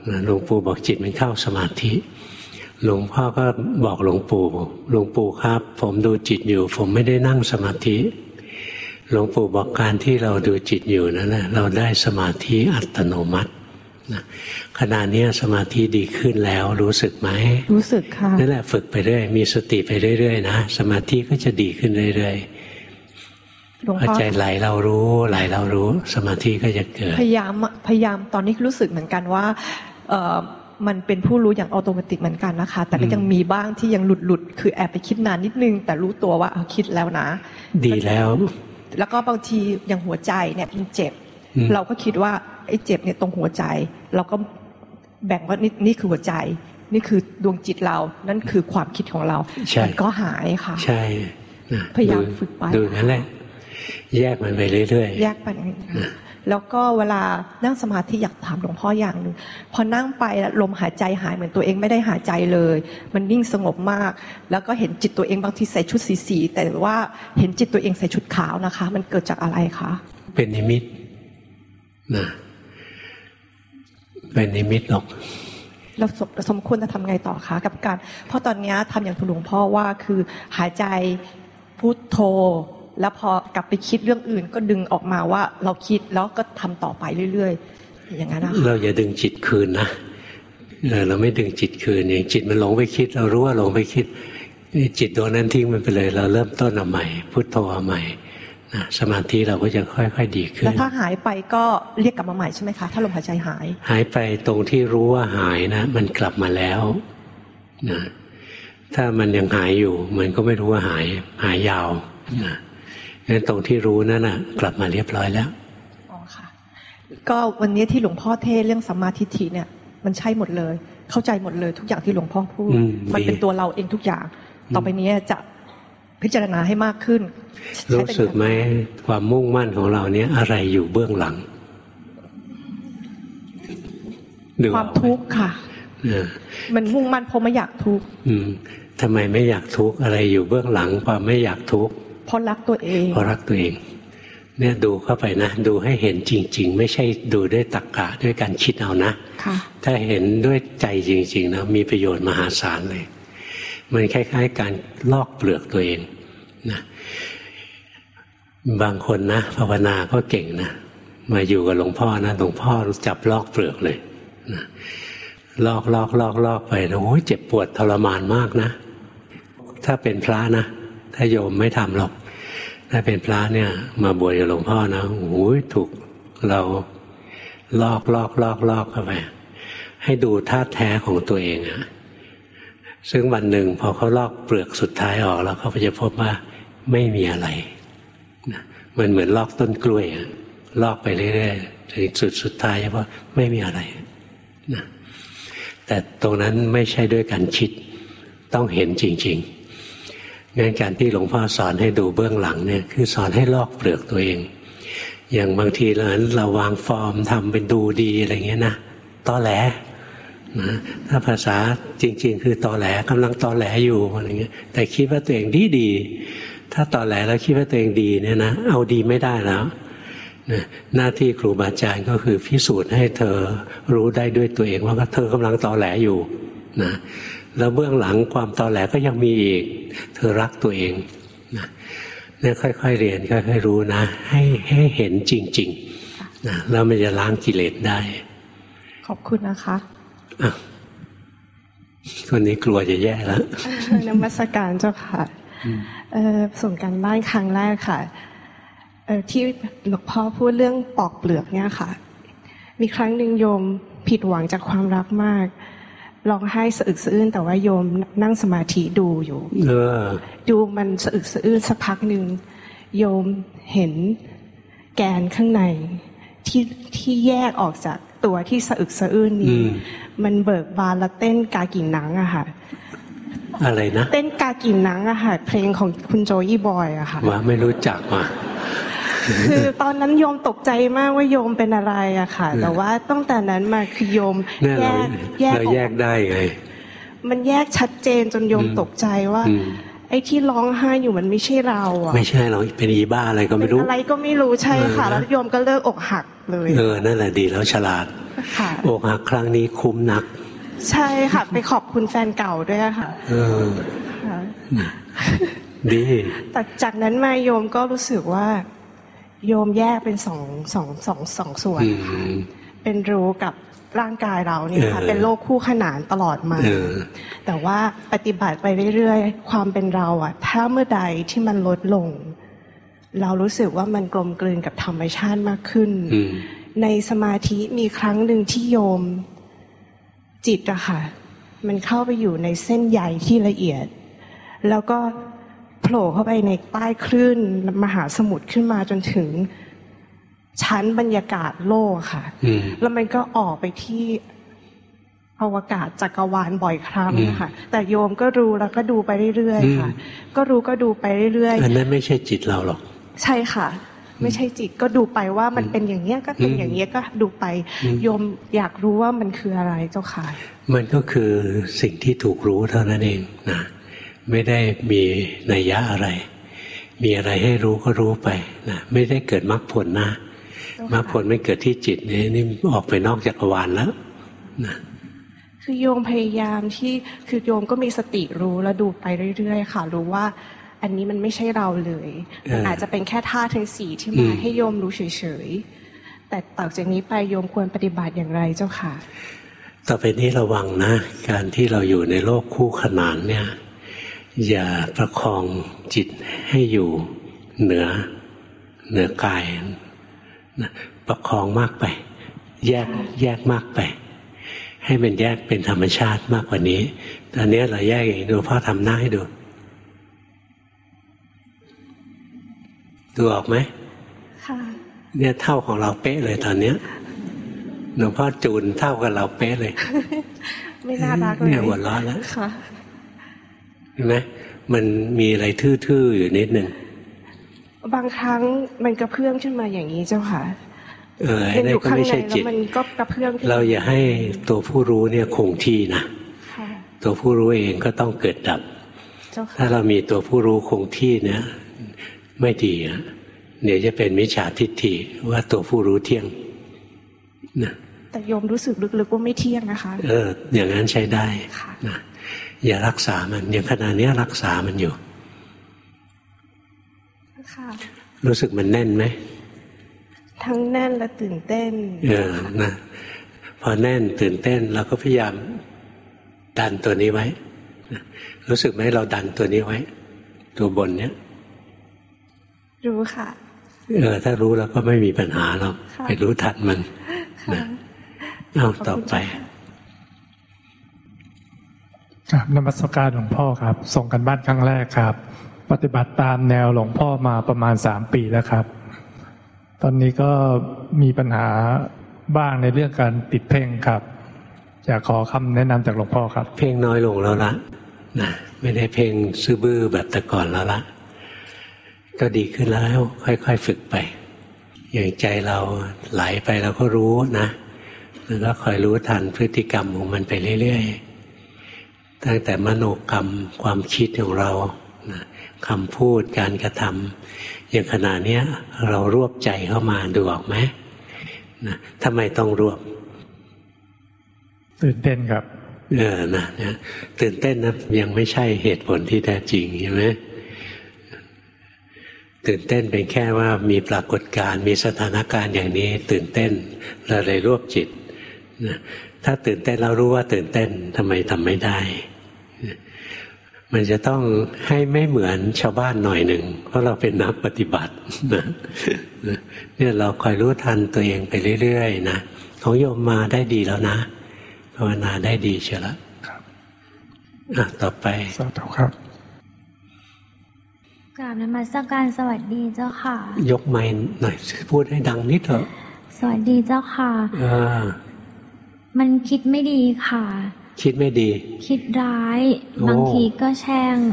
หลวงปู่บอกจิตมันเข้าสมาธิหลวงพ่อก็บอกหลวงปู่ครับผมดูจิตอยู่ผมไม่ได้นั่งสมาธิหลวงปู่บอกการที่เราดูจิตอยู่นั่นแหละเราได้สมาธิอัตโนมัติขณะนี้สมาธิดีขึ้นแล้วรู้สึกไหมรู้สึกค่ะนั่นแหละฝึกไปเรื่อยมีสติไปเรื่อยๆนะสมาธิก็จะดีขึ้นเรื่อยๆพอใจไหลเรารู้สมาธิก็จะเกิดพยายามตอนนี้รู้สึกเหมือนกันว่ามันเป็นผู้รู้อย่างอัตโนมัติเหมือนกันนะคะแต่ก็ยังมีบ้างที่ยังหลุดคือแอบไปคิดนานนิดนึงแต่รู้ตัวว่าคิดแล้วนะดีแล้วแล้วก็บางทีอย่างหัวใจเนี่ยมันเจ็บเราก็คิดว่าไอ้เจ็บเนี่ยตรงหัวใจเราก็แบ่งว่านี่คือหัวใจนี่คือดวงจิตเรานั่นคือความคิดของเรามันก็หายค่ะใช่พยายามฝึกไปดูนั่นแหละแยกมันไปเรื่อยๆแยกไปแล้วก็เวลานั่งสมาธิอยากถามหลวงพ่ออย่างนึงพอนั่งไปลมหายใจหายเหมือนตัวเองไม่ได้หายใจเลยมันนิ่งสงบมากแล้วก็เห็นจิตตัวเองบางทีใส่ชุดสีแต่ว่าเห็นจิตตัวเองใส่ชุดขาวนะคะมันเกิดจากอะไรคะเป็นนิมิตนะเป็นนิมิตหรอกเราสมควรจะทำไงต่อคะกับการเพราะตอนนี้ทำอย่างหลวงพ่อว่าคือหายใจพุทโธแล้วพอกลับไปคิดเรื่องอื่นก็ดึงออกมาว่าเราคิดแล้วก็ทำต่อไปเรื่อยๆอย่างนั้นนะคะเราอย่าดึงจิตคืนนะเราไม่ดึงจิตคืนอย่างจิตมันหลงไปคิดเรารู้ว่าหลงไปคิดจิตดวงนั้นทิ้งมันไปเลยเราเริ่มต้นเอาใหม่พุทโธเอาใหม่สมาธิเราก็จะค่อยๆดีขึ้นแล้วถ้าหายไปก็เรียกกลับมาใหม่ใช่ไหมคะถ้าลมหายใจหายไปตรงที่รู้ว่าหายนะมันกลับมาแล้วนะถ้ามันยังหายอยู่มันก็ไม่รู้ว่าหายยาวนะงั้นตรงที่รู้นั่นน่ะกลับมาเรียบร้อยแล้วอ๋อค่ะก็วันนี้ที่หลวงพ่อเทศเรื่องสัมมาทิฏฐิเนี่ยมันใช่หมดเลยเข้าใจหมดเลยทุกอย่างที่หลวงพ่อพูดมันเป็นตัวเราเองทุกอย่างต่อไปนี้จะพิจารณาให้มากขึ้นรู้สึกไหมความมุ่งมั่นของเราเนี้ยอะไรอยู่เบื้องหลังความทุกข์ค่ะมันมุ่งมั่นเพราะไม่อยากทุกข์ทำไมไม่อยากทุกข์อะไรอยู่เบื้องหลังความไม่อยากทุกข์เพราะรักตัวเองเพราะรักตัวเองเนี่ยดูเข้าไปนะดูให้เห็นจริงๆไม่ใช่ดูด้วยตรรกะด้วยการคิดเอานะถ้าเห็นด้วยใจจริงๆนะมีประโยชน์มหาศาลเลยมันคล้ายๆการลอกเปลือกตัวเองนะบางคนนะภาวนาก็เก่งนะมาอยู่กับหลวงพ่อนะหลวงพ่อจับลอกเปลือกเลยนะลอกไปนะโอ้ยเจ็บปวดทรมานมากนะถ้าเป็นพระนะถ้าโยมไม่ทำหรอกถ้าเป็นพระเนี่ยมาบวชกับหลวงพ่อนะโอ้ยถูกเราลอกเข้าไปให้ดูธาตุแท้ของตัวเองอะซึ่งวันหนึ่งพอเขาลอกเปลือกสุดท้ายออกแล้วเขาจะพบว่าไม่มีอะไรนะมันเหมือนลอกต้นกล้วยลอกไปเรื่อยๆถึงสุดท้ายว่าไม่มีอะไรนะแต่ตรงนั้นไม่ใช่ด้วยการคิดต้องเห็นจริงๆงั้นการที่หลวงพ่อสอนให้ดูเบื้องหลังเนี่ยคือสอนให้ลอกเปลือกตัวเองอย่างบางทีเราวางฟอร์มทำเป็นดูดีอะไรเงี้ยนะตอแหลนะถ้าภาษาจริงๆคือตอแหลกำลังตอแหลอยู่อะไรเงี้ยแต่คิดว่าตัวเองดีถ้าตอแหลแล้วคิดว่าตัวเองดีเนี่ยนะเอาดีไม่ได้แล้วนะหน้าที่ครูบาอาจารย์ก็คือพิสูจน์ให้เธอรู้ได้ด้วยตัวเองว่าเธอกำลังตอแหลอยู่นะแล้วเบื้องหลังความตอแหลก็ยังมีอีกเธอรักตัวเองนะเนี่ยค่อยๆเรียนค่อยๆรู้นะให้เห็นจริงๆนะแล้วมันจะล้างกิเลสได้ขอบคุณนะคะคนนี้กลัวจะแย่แล้วนมัสการเจ้าค่ะส่งการบ้านครั้งแรกค่ะที่หลวงพ่อพูดเรื่องปอกเปลือกเนี่ยค่ะมีครั้งหนึ่งโยมผิดหวังจากความรักมากร้องไห้สะอึกสะอื้นแต่ว่าโยมนั่งสมาธิดูอยู่ดูมันสะอึกสะอื้นสักพักหนึ่งโยมเห็นแกนข้างในที่แยกออกจากตัวที่สะอึกสะอื้นนี้มันเบิกบานและเต้นกากิ่งหนังอะค่ะอะไรนะเต้นกากิ่งหนังอะค่ะเพลงของคุณโจอี้บอยอะค่ะว่าไม่รู้จักว่ะคือตอนนั้นโยมตกใจมากว่าโยมเป็นอะไรอะค่ะแต่ว่าตั้งแต่นั้นมาคือโยมแยกได้ไงมันแยกชัดเจนจนโยมตกใจว่าไอ้ที่ร้องไห้อยู่มันไม่ใช่เราอะไม่ใช่เราเป็นอีบ้าอะไรก็ไม่รู้อะไรก็ไม่รู้ใช่ค่ะแล้วโยมก็เลิกอกหักเลยนั่นแหละดีแล้วฉลาดอกหักครั้งนี้คุ้มนักใช่ค่ะไปขอบคุณแฟนเก่าด้วยค่ะดีแต่จากนั้นมาโยมก็รู้สึกว่าโยมแยกเป็นสองส่วนเป็นรู้กับร่างกายเราเนี่ยค่ะเป็นโลกคู่ขนานตลอดมาแต่ว่าปฏิบัติไปเรื่อยๆความเป็นเราอ่ะถ้าเมื่อใดที่มันลดลงเรารู้สึกว่ามันกลมกลืนกับธรรมชาติมากขึ้นในสมาธิมีครั้งหนึ่งที่โยมจิตอะค่ะมันเข้าไปอยู่ในเส้นใยที่ละเอียดแล้วก็โผล่เข้าไปในใต้คลื่นมหาสมุทรขึ้นมาจนถึงชั้นบรรยากาศโลกค่ะแล้วมันก็ออกไปที่อวกาศจักรวาลบ่อยครั้งค่ะแต่โยมก็รู้แล้วก็ดูไปเรื่อยๆค่ะก็รู้ก็ดูไปเรื่อยๆอันนั้นไม่ใช่จิตเราหรอกใช่ค่ะไม่ใช่จิตก็ดูไปว่ามันเป็นอย่างเนี้ยก็เป็นอย่างเนี้ยก็ดูไปโยมอยากรู้ว่ามันคืออะไรเจ้าค่ะมันก็คือสิ่งที่ถูกรู้เท่านั้นเองนะไม่ได้มีนัยยะอะไรมีอะไรให้รู้ก็รู้ไปนะไม่ได้เกิดมรรคผลนะมรรคผลไม่เกิดที่จิตนี่ออกไปนอกจักรวาลแล้วนะคือโยมพยายามที่คือโยมก็มีสติรู้แล้วดูไปเรื่อยๆค่ะรู้ว่าอันนี้มันไม่ใช่เราเลยมันอาจจะเป็นแค่ธาตุทั้งสี่ที่มาให้โยมรู้เฉยๆแต่ต่อจากนี้ไปโยมควรปฏิบัติอย่างไรเจ้าค่ะต่อไปนี้ระวังนะการที่เราอยู่ในโลกคู่ขนานเนี่ยอย่าประคองจิตให้อยู่เหนือกายนะประคองมากไปแยกมากไปให้มันแยกเป็นธรรมชาติมากกว่านี้ตอนนี้เราแยกเองดูพ่อทำหน้าให้ดูออกไหมค่ะเนี่ยเท่าของเราเป๊ะเลยตอนเนี้ยหลวงพ่อจูนเท่ากับเราเป๊ะเลยไม่น่ารักเลยเนี่ยหัวเราะแล้วค่ะเห็นไหมมันมีอะไรทื่อๆอยู่นิดนึงบางครั้งมันกระเพื่อมขึ้นมาอย่างนี้เจ้าค่ะนั่นก็ไม่ใช่จิตมันก็กระเพื่อมเราอย่าให้ตัวผู้รู้เนี่ยคงที่นะตัวผู้รู้เองก็ต้องเกิดดับถ้าเรามีตัวผู้รู้คงที่เนี่ยไม่ดีอ่ะเดี๋ยวจะเป็นมิจฉาทิฏฐิว่าตัวผู้รู้เที่ยงนะแต่โยมรู้สึกลึกๆว่าไม่เที่ยงนะคะอย่างนั้นใช้ได้นะอย่ารักษามันอย่างขณะนี้รักษามันอยู่รู้สึกมันแน่นไหมทั้งแน่นและตื่นเต้นนะพอแน่นตื่นเต้นเราก็พยายามดันตัวนี้ไว้รู้สึกไหมเราดันตัวนี้ไว้ตัวบนเนี้ยรู้ค่ะถ้ารู้แล้วก็ไม่มีปัญหาหรอกไปรู้ทันมันนะเอาต่อไปครับนมัสการหลวงพ่อครับส่งกันบ้านครั้งแรกครับปฏิบัติตามแนวหลวงพ่อมาประมาณ3 ปีแล้วครับตอนนี้ก็มีปัญหาบ้างในเรื่องการติดเพ่งครับอยากขอคำแนะนำจากหลวงพ่อครับเพ่งน้อยลงแล้วละนะไม่ได้เพ่งซื่อบื้อแบบแต่ก่อนแล้วละก็ดีขึ้นแล้วค่อยๆฝึกไปอย่างใจเราไหลไปเราก็รู้นะแล้วก็คอยรู้ทันพฤติกรรมของมันไปเรื่อยๆตั้งแต่มโนกรรมความคิดของเรานะคำพูดการกระทำอย่างขณะนี้เรารวบใจเข้ามาดูออกไหมนะทำไมต้องรวบตื่นเต้นครับนะตื่นเต้นนะยังไม่ใช่เหตุผลที่แท้จริงใช่ไหมตื่นเต้นเป็นแค่ว่ามีปรากฏการณ์มีสถานการณ์อย่างนี้ตื่นเต้นเราเลยรวบจิตนะถ้าตื่นเต้นเรารู้ว่าตื่นเต้นทำไมทำไม่ได้มันจะต้องให้ไม่เหมือนชาวบ้านหน่อยหนึ่งเพราะเราเป็นนักปฏิบัตินะเนี่ยเราคอยรู้ทันตัวเองไปเรื่อยๆนะของโยมมาได้ดีแล้วนะภาวนาได้ดีเชียวละครับต่อไปสาธุครับกราบนมัสการสวัสดีเจ้าค่ะยกไมค์หน่อยพูดให้ดังนิดเถอะสวัสดีเจ้าค่ะมันคิดไม่ดีค่ะคิดไม่ดีคิดร้ายบางทีก็แช่ง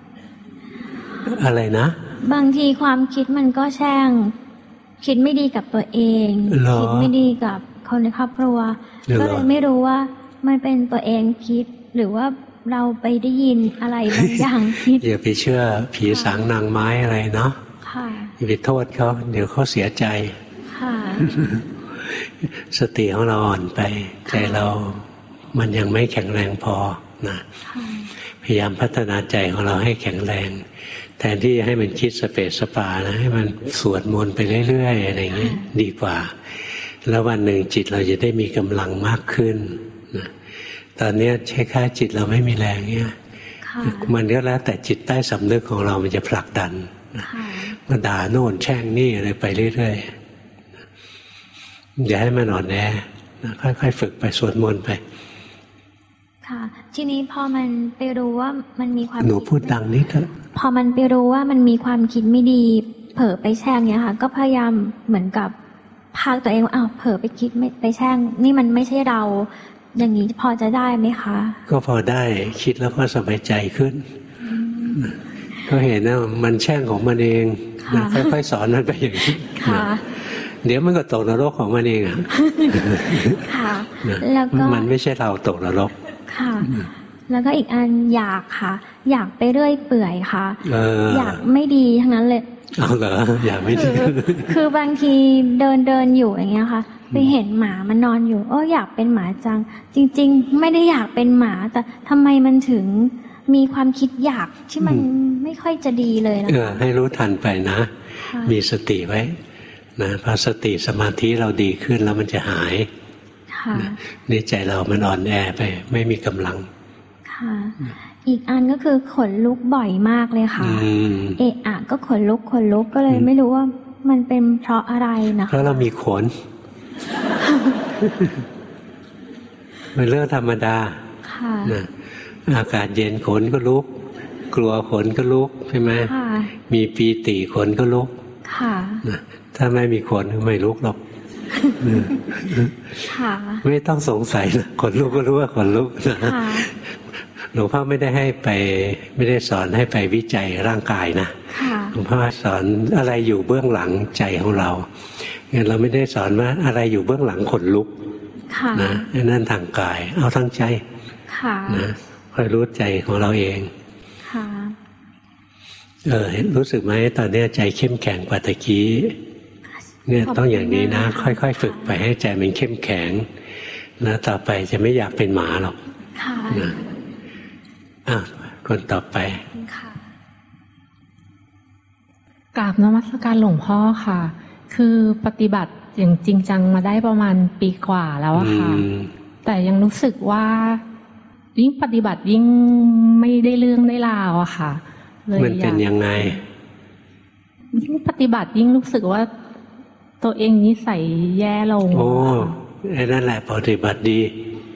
อะไรนะบางทีความคิดมันก็แช่งคิดไม่ดีกับตัวเองคิดไม่ดีกับคนในครอบครัวก็เลยไม่รู้ว่ามันเป็นตัวเองคิดหรือว่าเราไปได้ยินอะไรบางอย่างคิดอย่าไปเชื่อผีสางนางไม้อะไรเนาะอย่าไปโทษเขาเดี๋ยวเขาเสียใจสติของเราอ่อนไปใจเรามันยังไม่แข็งแรงพอนะพยายามพัฒนาใจของเราให้แข็งแรงแทนที่จะให้มันคิดสเปสสปานะให้มันสวดมนต์ไปเรื่อยๆอะไรอย่างนี้ดีกว่าแล้ววันหนึ่งจิตเราจะได้มีกำลังมากขึ้นนะตอนนี้ใช้ค่าจิตเราไม่มีแรงเนี่ยมันก็แล้วแต่จิตใต้สำนึกของเรามันจะผลักดันมาด่าโน่นแช่งนี่อะไรไปเรื่อยๆอย่าให้มันอ่อนแอค่อยๆฝึกไปสวดมนต์ไปค่ะทีนี้พอมันไปรู้ว่ามันมีความหนูพูดดังนิดเถอะพอมันไปรู้ว่ามันมีความคิดไม่ดีเผลอไปแช่งเนี้ยค่ะก็พยายามเหมือนกับพากตัวเองว่าอ้าวเผลอไปคิดไม่ไปแช่งนี่มันไม่ใช่เราอย่างนี้พอจะได้ไหมคะก็พอได้คิดแล้วก็สบายใจขึ้นก็เห็นนะมันแช่งของมันเองค่อยๆสอนมันไปอย่างนี้เดี๋ยวมันก็ตกนรกของมันเองอ่ะค่ะแล้วก็มันไม่ใช่เราตกนรกค่ะแล้วก็อีกอันอยากค่ะอยากไปเรื่อยเปื่อยค่ะอยากไม่ดีทั้งนั้นเลยเอาเหรออยากไม่ดีคือบางทีเดินอยู่อย่างเงี้ยค่ะไปเห็นหมามันนอนอยู่อยากเป็นหมาจังจริงๆไม่ได้อยากเป็นหมาแต่ทำไมมันถึงมีความคิดอยากที่มันไม่ค่อยจะดีเลยนะคะให้รู้ทันไปนะมีสติไว้นะพอสติสมาธิเราดีขึ้นแล้วมันจะหายนี่ใจเรามันอ่อนแอไปไม่มีกำลังค่ะอีกอันก็คือขนลุกบ่อยมากเลยค่ะเอะอะก็ขนลุกก็เลยไม่รู้ว่ามันเป็นเพราะอะไรนะคะเพราะเรามีขนเป็นเรื่องธรรมดานะอากาศเย็นขนก็ลุกกลัวขนก็ลุกใช่ไหมมีปีติขนก็ลุกถ้าไม่มีขนไม่ลุกหรอกไม่ต้องสงสัยนะขนลุกก็รู้ว่าขนลุกนะหลวงพ่อไม่ได้สอนให้ไปวิจัยร่างกายนะหลวงพ่อสอนอะไรอยู่เบื้องหลังใจของเรางั้นเราไม่ได้สอนว่าอะไรอยู่เบื้องหลังขนลุกนะนั่นทางกายเอาทางใจนะค่อยรู้ใจของเราเองรู้สึกไหมตอนนี้ใจเข้มแข็งกว่าตะกี้เนี่ยต้องอย่างนี้นะค่อยๆฝึกไปให้ใจมันเข้มแข็งแล้วต่อไปจะไม่อยากเป็นหมาหรอกนะคนต่อไปกราบนมัสการหลวงพ่อค่ะคือปฏิบัติอย่างจริงจังมาได้ประมาณปีกว่าแล้วอะค่ะแต่ยังรู้สึกว่ายิ่งปฏิบัติยิ่งไม่ได้เรื่องได้ราวอะค่ะเลยมันเป็นยังไงยิ่งปฏิบัติยิ่งรู้สึกว่าตัวเองนิสัยแย่ลงไอ้นั่นแหละปฏิบัติดี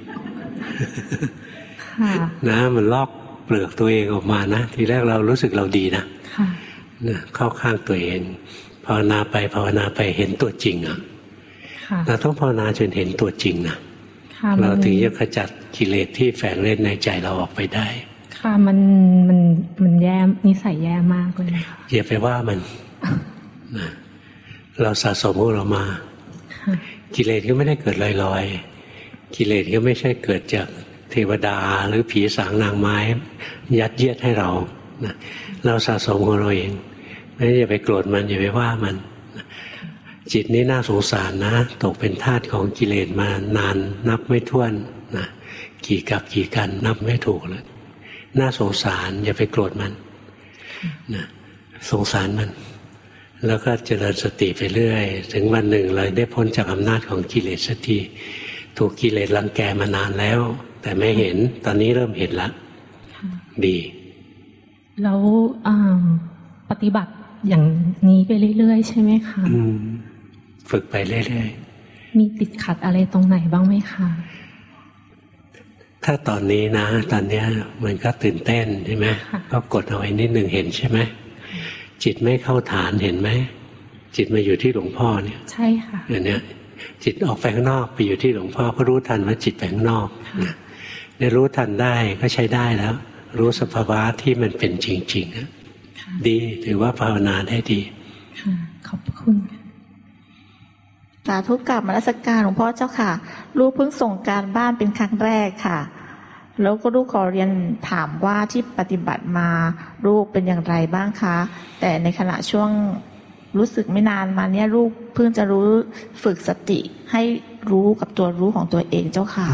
นะมันลอกเปลือกตัวเองออกมานะทีแรกเรารู้สึกเราดีนะเข้าข้างตัวเองภาวนาไปเห็นตัวจริงอ่ะเราต้องภาวนาจนเห็นตัวจริงนะเราถึงจะขจัดกิเลสที่แฝงเล่นในใจเราออกไปได้ค่ะมันแย่นิสัยแย่มากเลยค่ะอย่าไปว่ามันนะเราสะสมของเรามากิเลสก็ไม่ได้เกิดลอยๆกิเลสก็ไม่ใช่เกิดจากเทวดาหรือผีสางนางไม้ยัดเยียดให้เรานะเราสะสมของเราเองไม่อย่าไปโกรธมันอย่าไปว่ามันจิตนี้น่าสงสารนะตกเป็นทาสของกิเลสมานานนับไม่ถ้วนนะกี่กับกี่กันนับไม่ถูกเลยน่าสงสารอย่าไปโกรธมันนะสงสารมันแล้วก็เจริญสติไปเรื่อยถึงวันหนึ่งเลยได้พ้นจากอำนาจของกิเลสสักทีถูกกิเลสรังแกมานานแล้วแต่ไม่เห็นตอนนี้เริ่มเห็นละดีแล้วปฏิบัติอย่างนี้ไปเรื่อยๆใช่ไหมคะฝึกไปเรื่อยๆมีติดขัดอะไรตรงไหนบ้างไหมคะถ้าตอนนี้นะตอนนี้มันก็ตื่นเต้นใช่ไหมก็กดเอาไว้นิดหนึ่งเห็นใช่ไหมจิตไม่เข้าฐานเห็นไหมจิตมาอยู่ที่หลวงพ่อเนี่ยใช่ค่ะอย่างเนี้ยจิตออกไปข้างนอกไปอยู่ที่หลวงพ่อก็รู้ทันว่าจิตไปข้างนอกได้รู้ทันได้ก็ใช้ได้แล้วรู้สภาวะที่มันเป็นจริงๆดีถือว่าภาวนาได้ดีขอบคุณสาธุกราบนมัสการหลวงพ่อเจ้าค่ะลูกเพิ่งส่งการบ้านเป็นครั้งแรกค่ะแล้วก็ลูกขอเรียนถามว่าที่ปฏิบัติมาลูกเป็นอย่างไรบ้างคะแต่ในขณะช่วงรู้สึกไม่นานมาเนี้ยลูกเพิ่งจะรู้ฝึกสติให้รู้กับตัวรู้ของตัวเองเจ้าค่ะ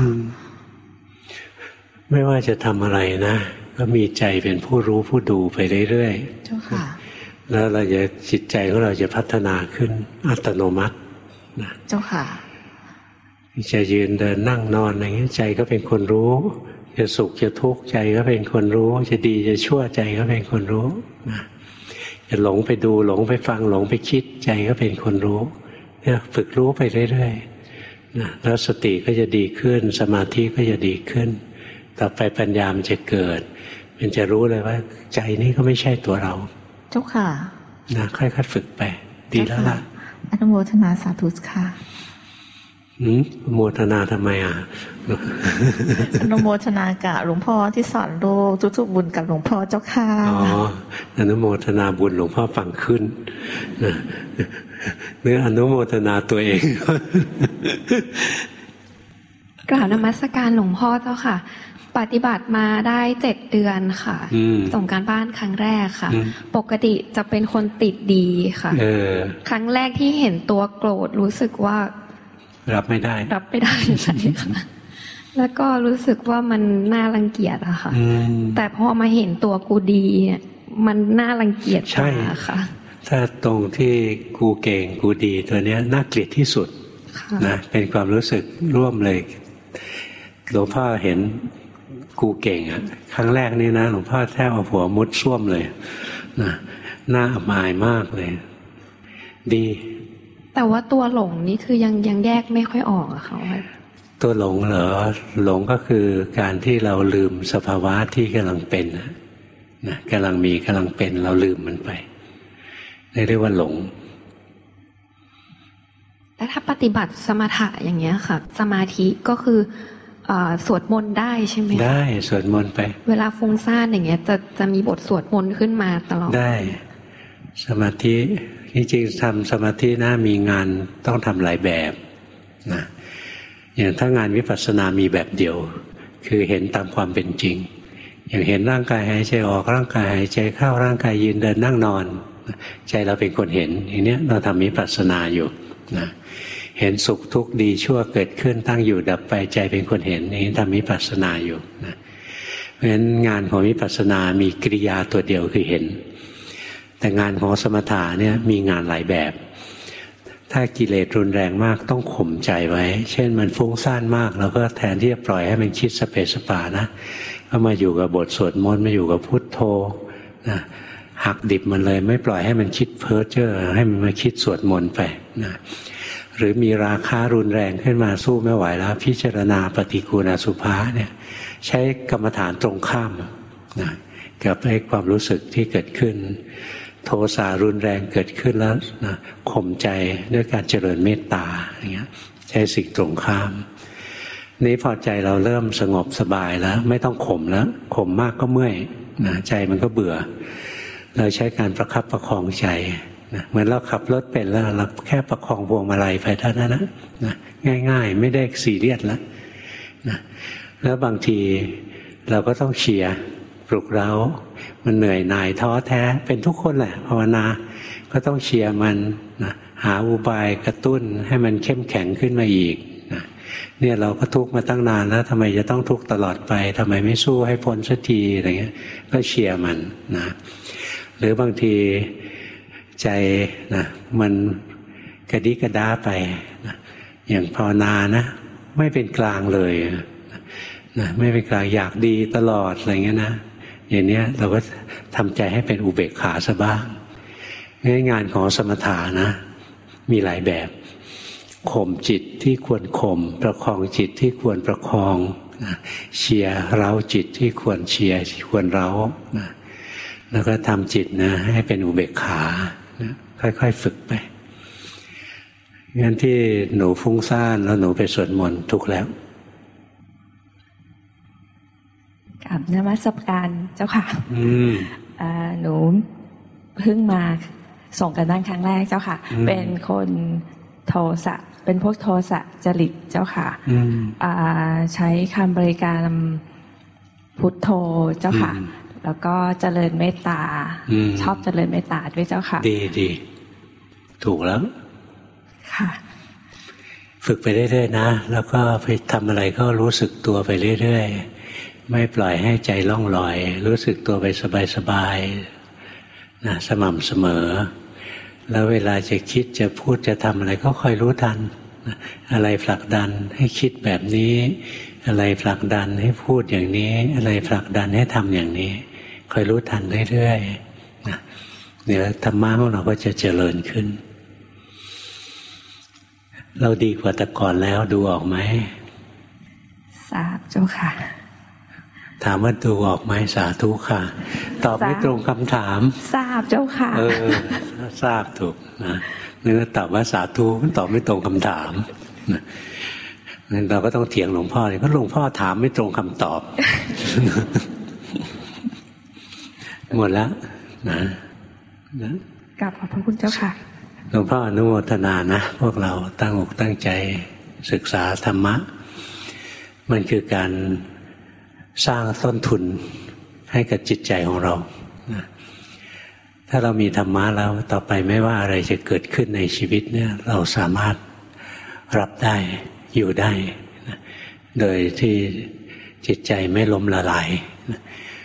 ไม่ว่าจะทำอะไรนะก็มีใจเป็นผู้รู้ผู้ดูไปเรื่อยๆเจ้าค่ะแล้วเราจะจิตใจของเราจะพัฒนาขึ้นอัตโนมัตินะเจ้าค่ะจะยืนเดินนั่งนอนอะไรเงี้ยใจก็เป็นคนรู้จะสุขจะทุกข์ใจก็เป็นคนรู้จะดีจะชั่วใจก็เป็นคนรู้นะจะหลงไปดูหลงไปฟังหลงไปคิดใจก็เป็นคนรู้เนี่ยฝึกรู้ไปเรื่อยๆนะแล้วสติก็จะดีขึ้นสมาธิก็จะดีขึ้นต่อไปปัญญามันจะเกิดมันจะรู้เลยว่าใจนี้ก็ไม่ใช่ตัวเราเจ้าค่ะนะค่อยๆฝึกไปดีแล้วล่ะอนุโมทนาสาธุค่ะโมทนาทำไมอนุโมทนากับหลวงพ่อที่สอนโลกทุกๆบุญกับหลวงพ่อเจ้าค่ะอนุโมทนาบุญหลวงพ่อฟังขึ้นนะเนื้ออนุโมทนาตัวเองกราบนมัสการหลวงพ่อเจ้าค่ะปฏิบัติมาได้7 เดือนค่ะส่งการบ้านครั้งแรกค่ะปกติจะเป็นคนติดดีค่ะครั้งแรกที่เห็นตัวโกรธรู้สึกว่ารับไม่ได้ใช่ค่ะแล้วก็รู้สึกว่ามันน่ารังเกียจอะค่ะแต่พอมาเห็นตัวกูดีมันน่ารังเกียจกว่าค่ะถ้าตรงที่กูเก่งกูดีตัวเนี้ยน่าเกลียดที่สุดนะเป็นความรู้สึกร่วมเลยหลวงพ่อเห็นกูเก่งอ่ะครั้งแรกนี่นะหลวงพ่อแทบเอาหัวมุดส้วมเลยนะน่าอับอายมากเลยดีแต่ว่าตัวหลงนี่คือยังแยกไม่ค่อยออกอะค่ะตัวหลงเหรอหลงก็คือการที่เราลืมสภาวะที่กำลังเป็นนะกำลังมีกำลังเป็นเราลืมมันไปเรียกว่าหลงแล้วถ้าปฏิบัติสมถะอย่างเงี้ยค่ะสมาธิก็คือสวดมนต์ได้ใช่ไหมได้สวดมนต์ไปเวลาฟุ้งซ่านอย่างเงี้ยจะมีบทสวดมนต์ขึ้นมาตลอดได้สมาธิจริงๆทำสมาธินะมีงานต้องทำหลายแบบนะอย่างถ้างานวิปัสสนามีแบบเดียวคือเห็นตามความเป็นจริงอย่างเห็นร่างกายหายใจออกร่างกายหายใจเข้าร่างกายยืนเดินนั่งนอนใจเราเป็นคนเห็นอย่างนี้เราทำวิปัสสนาอยู่นะเห็นสุขทุกข์ดีชั่วเกิดขึ้นตั้งอยู่ดับไปใจเป็นคนเห็นนี่ทำวิปัสสนาอยู่นะเพราะฉะนั้นงานของวิปัสสนามีกิริยาตัวเดียวคือเห็นแต่งานของสมถะเนี่ยมีงานหลายแบบถ้ากิเลสรุนแรงมากต้องข่มใจไว้เช่นมันฟุ้งซ่านมากเราก็แทนที่จะปล่อยให้มันคิดสเปสปานะก็มาอยู่กับบทสวดมนต์มาอยู่กับพุทโธนะหักดิบมันเลยไม่ปล่อยให้มันคิดเพ้อเจ้อให้มันมาคิดสวดมนต์ไปนะหรือมีราคะรุนแรงขึ้นมาสู้ไม่ไหวแล้วพิจารณาปฏิกูณอสุภะเนี่ยใช้กรรมฐานตรงข้ามนะกับไอ้ความรู้สึกที่เกิดขึ้นโทสะรุนแรงเกิดขึ้นแล้วนะข่มใจด้วยการเจริญเมตตาอย่างเงี้ยใช้สิ่งตรงข้ามนี้พอใจเราเริ่มสงบสบายแล้วไม่ต้องข่มแล้วข่มมากก็เมื่อยนะใจมันก็เบื่อเราใช้การประคับประคองใจนะเหมือนเราขับรถเป็นแล้วเราแค่ประคองพวงมาลัยไปเท่านั้นนะง่ายๆไม่ได้ซีเรียสแล้วนะแล้วบางทีเราก็ต้องเชียร์ปลุกเร้ามันเหนื่อยหน่ายท้อแท้เป็นทุกคนแหละภาวนาก็ต้องเชียร์มันนะหาอุบายกระตุ้นให้มันเข้มแข็งขึ้นมาอีกนะเนี่ยเราก็ทุกข์มาตั้งนานแล้วทำไมจะต้องทุกข์ตลอดไปทำไมไม่สู้ให้พ้นสักทีอะไรเงี้ยก็เชียร์มันนะหรือบางทีใจนะมันกระดิกระด้าไปนะอย่างภาวนานะไม่เป็นกลางเลยนะไม่เป็นกลางอยากดีตลอดอะไรเงี้ยนะอย่างนี้เราก็ทำใจให้เป็นอุเบกขาซะบ้างงานของสมถะนะมีหลายแบบข่มจิตที่ควรข่มประคองจิตที่ควรประคองนะเชียร์เร้าจิตที่ควรเชียร์ควรเร้านะแล้วก็ทำจิตนะให้เป็นอุเบกขานะค่อยๆฝึกไปงั้นที่หนูฟุ้งซ่านแล้วหนูไปสวดมนต์ถูกแล้วกับนมัสการเจ้าค่ะหนูเพิ่งมาส่งกันบ้านครั้งแรกเจ้าค่ะเป็นคนโทสะเป็นพวกโทสะจริตเจ้าค่ะใช้คำบริการพุทโธเจ้าค่ะแล้วก็เจริญเมตตาชอบเจริญเมตตาด้วยเจ้าค่ะดีถูกแล้วค่ะฝึกไปเรื่อยๆนะแล้วก็ไปทำอะไรก็รู้สึกตัวไปเรื่อยๆไม่ปล่อยให้ใจล่องลอยรู้สึกตัวไปสบายๆนะสม่ำเสมอแล้วเวลาจะคิดจะพูดจะทำอะไรก็คอยรู้ทันอะไรผลักดันให้คิดแบบนี้อะไรผลักดันให้พูดอย่างนี้อะไรผลักดันให้ทำอย่างนี้คอยรู้ทันเรื่อยๆนะเดี๋ยวธรรมะของเราก็จะเจริญขึ้นเราดีกว่าแต่ก่อนแล้วดูออกไหมทราบเจ้าค่ะถามว่าดูออกไหมสาธุค่ะตอบไม่ตรงคำถามทราบเจ้าค่ะทราบถูกนะนึกว่าตอบว่าสาธุตอบไม่ตรงคำถามนะงั้นเราก็ต้องเถียงหลวงพ่อเลยเพราะหลวงพ่อถามไม่ตรงคำตอบหมดแล้วนะกราบขอบพระคุณเจ้าค่ะหลวงพ่ออนุโมทนานะพวกเราตั้งอกตั้งใจศึกษาธรรมะมันคือการสร้างต้นทุนให้กับจิตใจของเรานะถ้าเรามีธรรมะแล้วต่อไปไม่ว่าอะไรจะเกิดขึ้นในชีวิตเนี่ยเราสามารถรับได้อยู่ได้นะโดยที่จิตใจไม่ล้มละลายนะ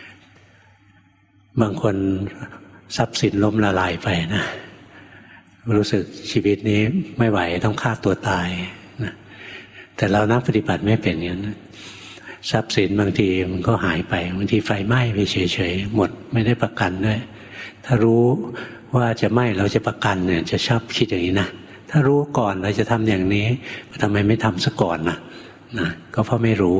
บางคนทรัพย์สินล้มละลายไปนะรู้สึกชีวิตนี้ไม่ไหวต้องฆ่าตัวตายนะแต่เรานักปฏิบัติไม่เป็นอย่างนั้นทรัพย์สินบางทีมันก็หายไปบางทีไฟไหม้ไปเฉยๆหมดไม่ได้ประกันด้วยถ้ารู้ว่าจะไหม้เราจะประกันเนี่ยจะชอบคิดอย่างนี้นะถ้ารู้ก่อนเราจะทำอย่างนี้ทำไมไม่ทำซะก่อนนะก็เพราะไม่รู้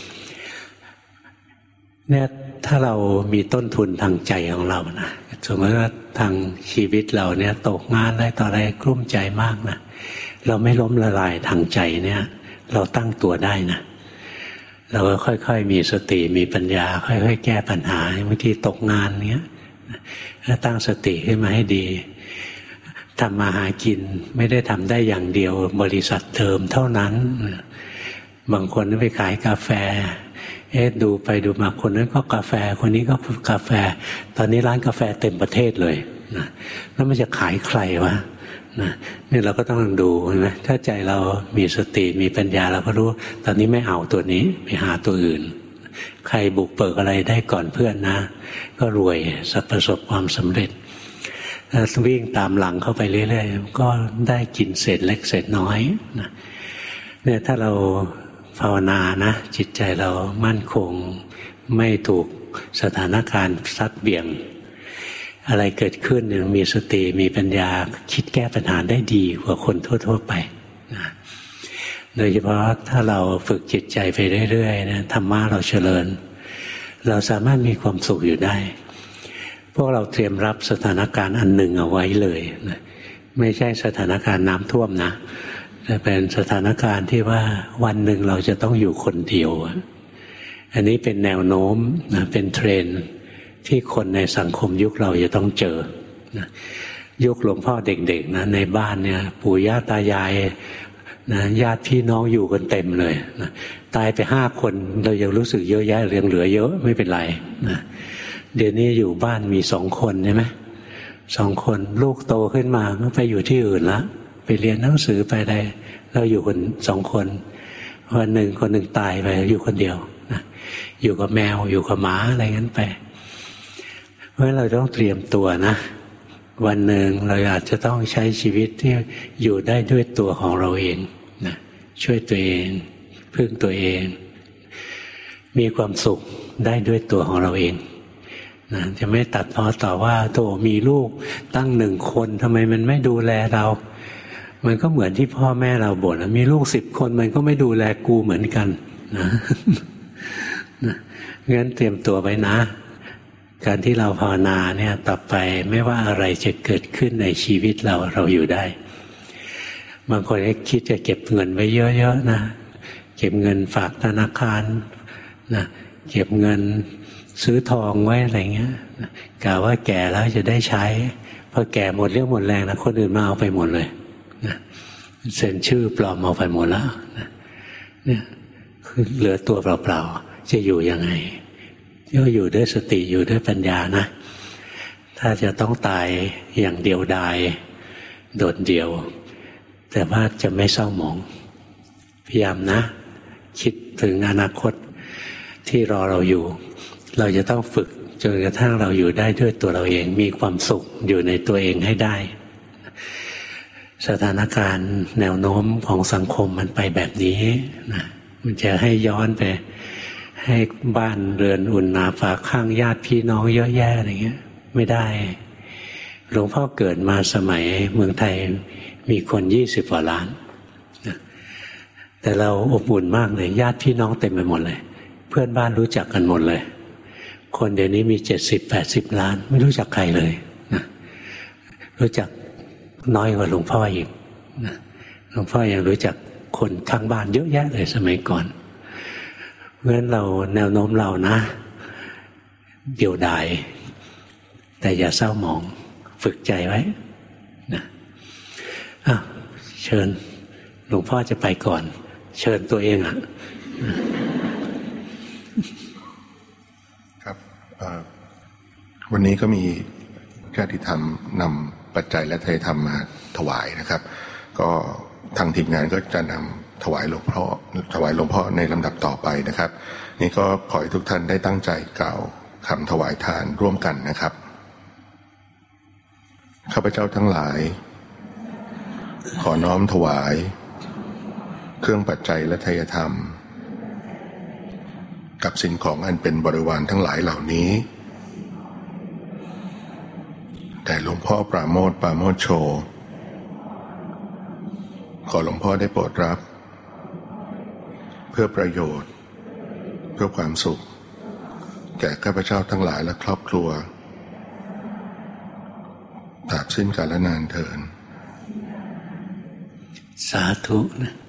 เนี่ยถ้าเรามีต้นทุนทางใจของเรานะสมมติว่าทางชีวิตเราเนี่ยตกงานอะไรต่ออะไรกลุ้มใจมากนะเราไม่ล้มละลายทางใจเนี่ยเราตั้งตัวได้นะเราก็ค่อยๆมีสติมีปัญญาค่อยๆแก้ปัญหาบางทีตกงานเนี้ยถ้าตั้งสติขึ้นมาให้ดีทำมาหากินไม่ได้ทำได้อย่างเดียวบริษัทเดิมเท่านั้นบางคนไปขายกาแฟดูไปดูมาคนนั้นก็กาแฟคนนี้ก็กาแฟตอนนี้ร้านกาแฟเต็มประเทศเลยนะแล้วมันจะขายใครวะนะนี่เราก็ต้องดูนะถ้าใจเรามีสติมีปัญญาเราก็รู้ตอนนี้ไม่เอาตัวนี้ไปหาตัวอื่นใครบุกเบิกอะไรได้ก่อนเพื่อนนะก็รวยประสบความสำเร็จถ้าวิ่งตามหลังเข้าไปเรื่อยๆก็ได้กินเศษเล็กเศษน้อยนะเนี่ยถ้าเราภาวนานะจิตใจเรามั่นคงไม่ถูกสถานการณ์ซัดเบี่ยงอะไรเกิดขึ้นเนี่ยมีสติมีปัญญาคิดแก้ปัญหาได้ดีกว่าคนทั่วๆไปนะโดยเฉพาะถ้าเราฝึกจิตใจไปเรื่อยๆนะธรรมะเราเจริญเราสามารถมีความสุขอยู่ได้พวกเราเตรียมรับสถานการณ์อันหนึ่งเอาไว้เลยนะไม่ใช่สถานการณ์น้ำท่วมนะแต่เป็นสถานการณ์ที่ว่าวันหนึ่งเราจะต้องอยู่คนเดียวอันนี้เป็นแนวโน้มนะเป็นเทรนด์ที่คนในสังคมยุคเราจะต้องเจอนะยุคหลวงพ่อเด็กๆนะในบ้านเนี่ยปู่ย่าตายายนะญาติพี่น้องอยู่กันเต็มเลยนะตายไป5 คนเรายังรู้สึกเยอะแยะยังเหลือเยอะไม่เป็นไรนะเดี๋ยวนี้อยู่บ้านมี2 คนใช่ไหม2 คนลูกโตขึ้นมาก็ไปอยู่ที่อื่นละไปเรียนหนังสือไปได้เราอยู่คน2 คนวันหนึ่งคนหนึ่งตายไปอยู่คนเดียวนะอยู่กับแมวอยู่กับหมาอะไรงั้นไปเพราะฉะนั้นเราต้องเตรียมตัวนะวันหนึ่งเราอาจจะต้องใช้ชีวิตที่อยู่ได้ด้วยตัวของเราเองนะช่วยตัวเองพึ่งตัวเองมีความสุขได้ด้วยตัวของเราเองนะจะไม่ตัดพ้อต่อว่าโธ่มีลูกตั้ง1 คนทำไมมันไม่ดูแลเรามันก็เหมือนที่พ่อแม่เราบ่นมีลูก10 คนมันก็ไม่ดูแลกูเหมือนกันนะงั้นเตรียมตัวไว้นะการที่เราภาวนาเนี่ยต่อไปไม่ว่าอะไรจะเกิดขึ้นในชีวิตเราอยู่ได้บางคนคิดจะเก็บเงินไว้เยอะๆนะเก็บเงินฝากธนาคารนะเก็บเงินซื้อทองไว้อะไรเงี้ยกะว่าแก่แล้วจะได้ใช้พอแก่หมดเรี่ยวหมดแรงนะคนอื่นมาเอาไปหมดเลยนะเซ็นชื่อปลอมเอาไปหมดแล้วนะเนี่ยคือเหลือตัวเปล่าๆจะอยู่ยังไงก็อยู่ด้วยสติอยู่ด้วยปัญญานะถ้าจะต้องตายอย่างเดียวดายโดดเดี่ยวแต่ว่าจะไม่เศร้าหมองพยายามนะคิดถึงอนาคตที่รอเราอยู่เราจะต้องฝึกจนกระทั่งเราอยู่ได้ด้วยตัวเราเองมีความสุขอยู่ในตัวเองให้ได้สถานการณ์แนวโน้มของสังคมมันไปแบบนี้นะมันจะให้ย้อนไปให้บ้านเรือนอุ่นหนาฝาข้างญาติพี่น้องเยอะแยะอะไรเงี้ยไม่ได้หลวงพ่อเกิดมาสมัยเมืองไทยมีคน20 กว่าล้านนะแต่เราอบอุ่นมากเลยญาติพี่น้องเต็มไปหมดเลยเพื่อนบ้านรู้จักกันหมดเลยคนเดี๋ยวนี้มี70-80 ล้านไม่รู้จักใครเลยนะรู้จักน้อยกว่าหลวงพ่ออีกนะหลวงพ่อยังรู้จักคนข้างบ้านเยอะแยะเลยสมัยก่อนเพราะฉะนั้นเราแนวโน้มเรานะเดี่ยวดายแต่อย่าเศร้าหมองฝึกใจไว้นะเชิญหลวงพ่อจะไปก่อนเชิญตัวเองอ่ะครับวันนี้ก็มีญาติธรรมนำปัจจัยและทายธรรมมาถวายนะครับก็ทางทีมงานก็จะนำถวายหลวงพ่อในลำดับต่อไปนะครับนี่ก็ขอให้ทุกท่านได้ตั้งใจกล่าวคำถวายทานร่วมกันนะครับข้าพเจ้าทั้งหลายขอน้อมถวายเครื่องปัจจัยและทายธรรมกับสิ่งของอันเป็นบริวารทั้งหลายเหล่านี้แต่หลวงพ่อปราโมทโชขอหลวงพ่อได้โปรดรับเพื่อประโยชน์เพื่อความสุขแก่ข้าพเจ้าทั้งหลายและครอบครัวตราบสิ้นกาลนานเทอญสาธุนะ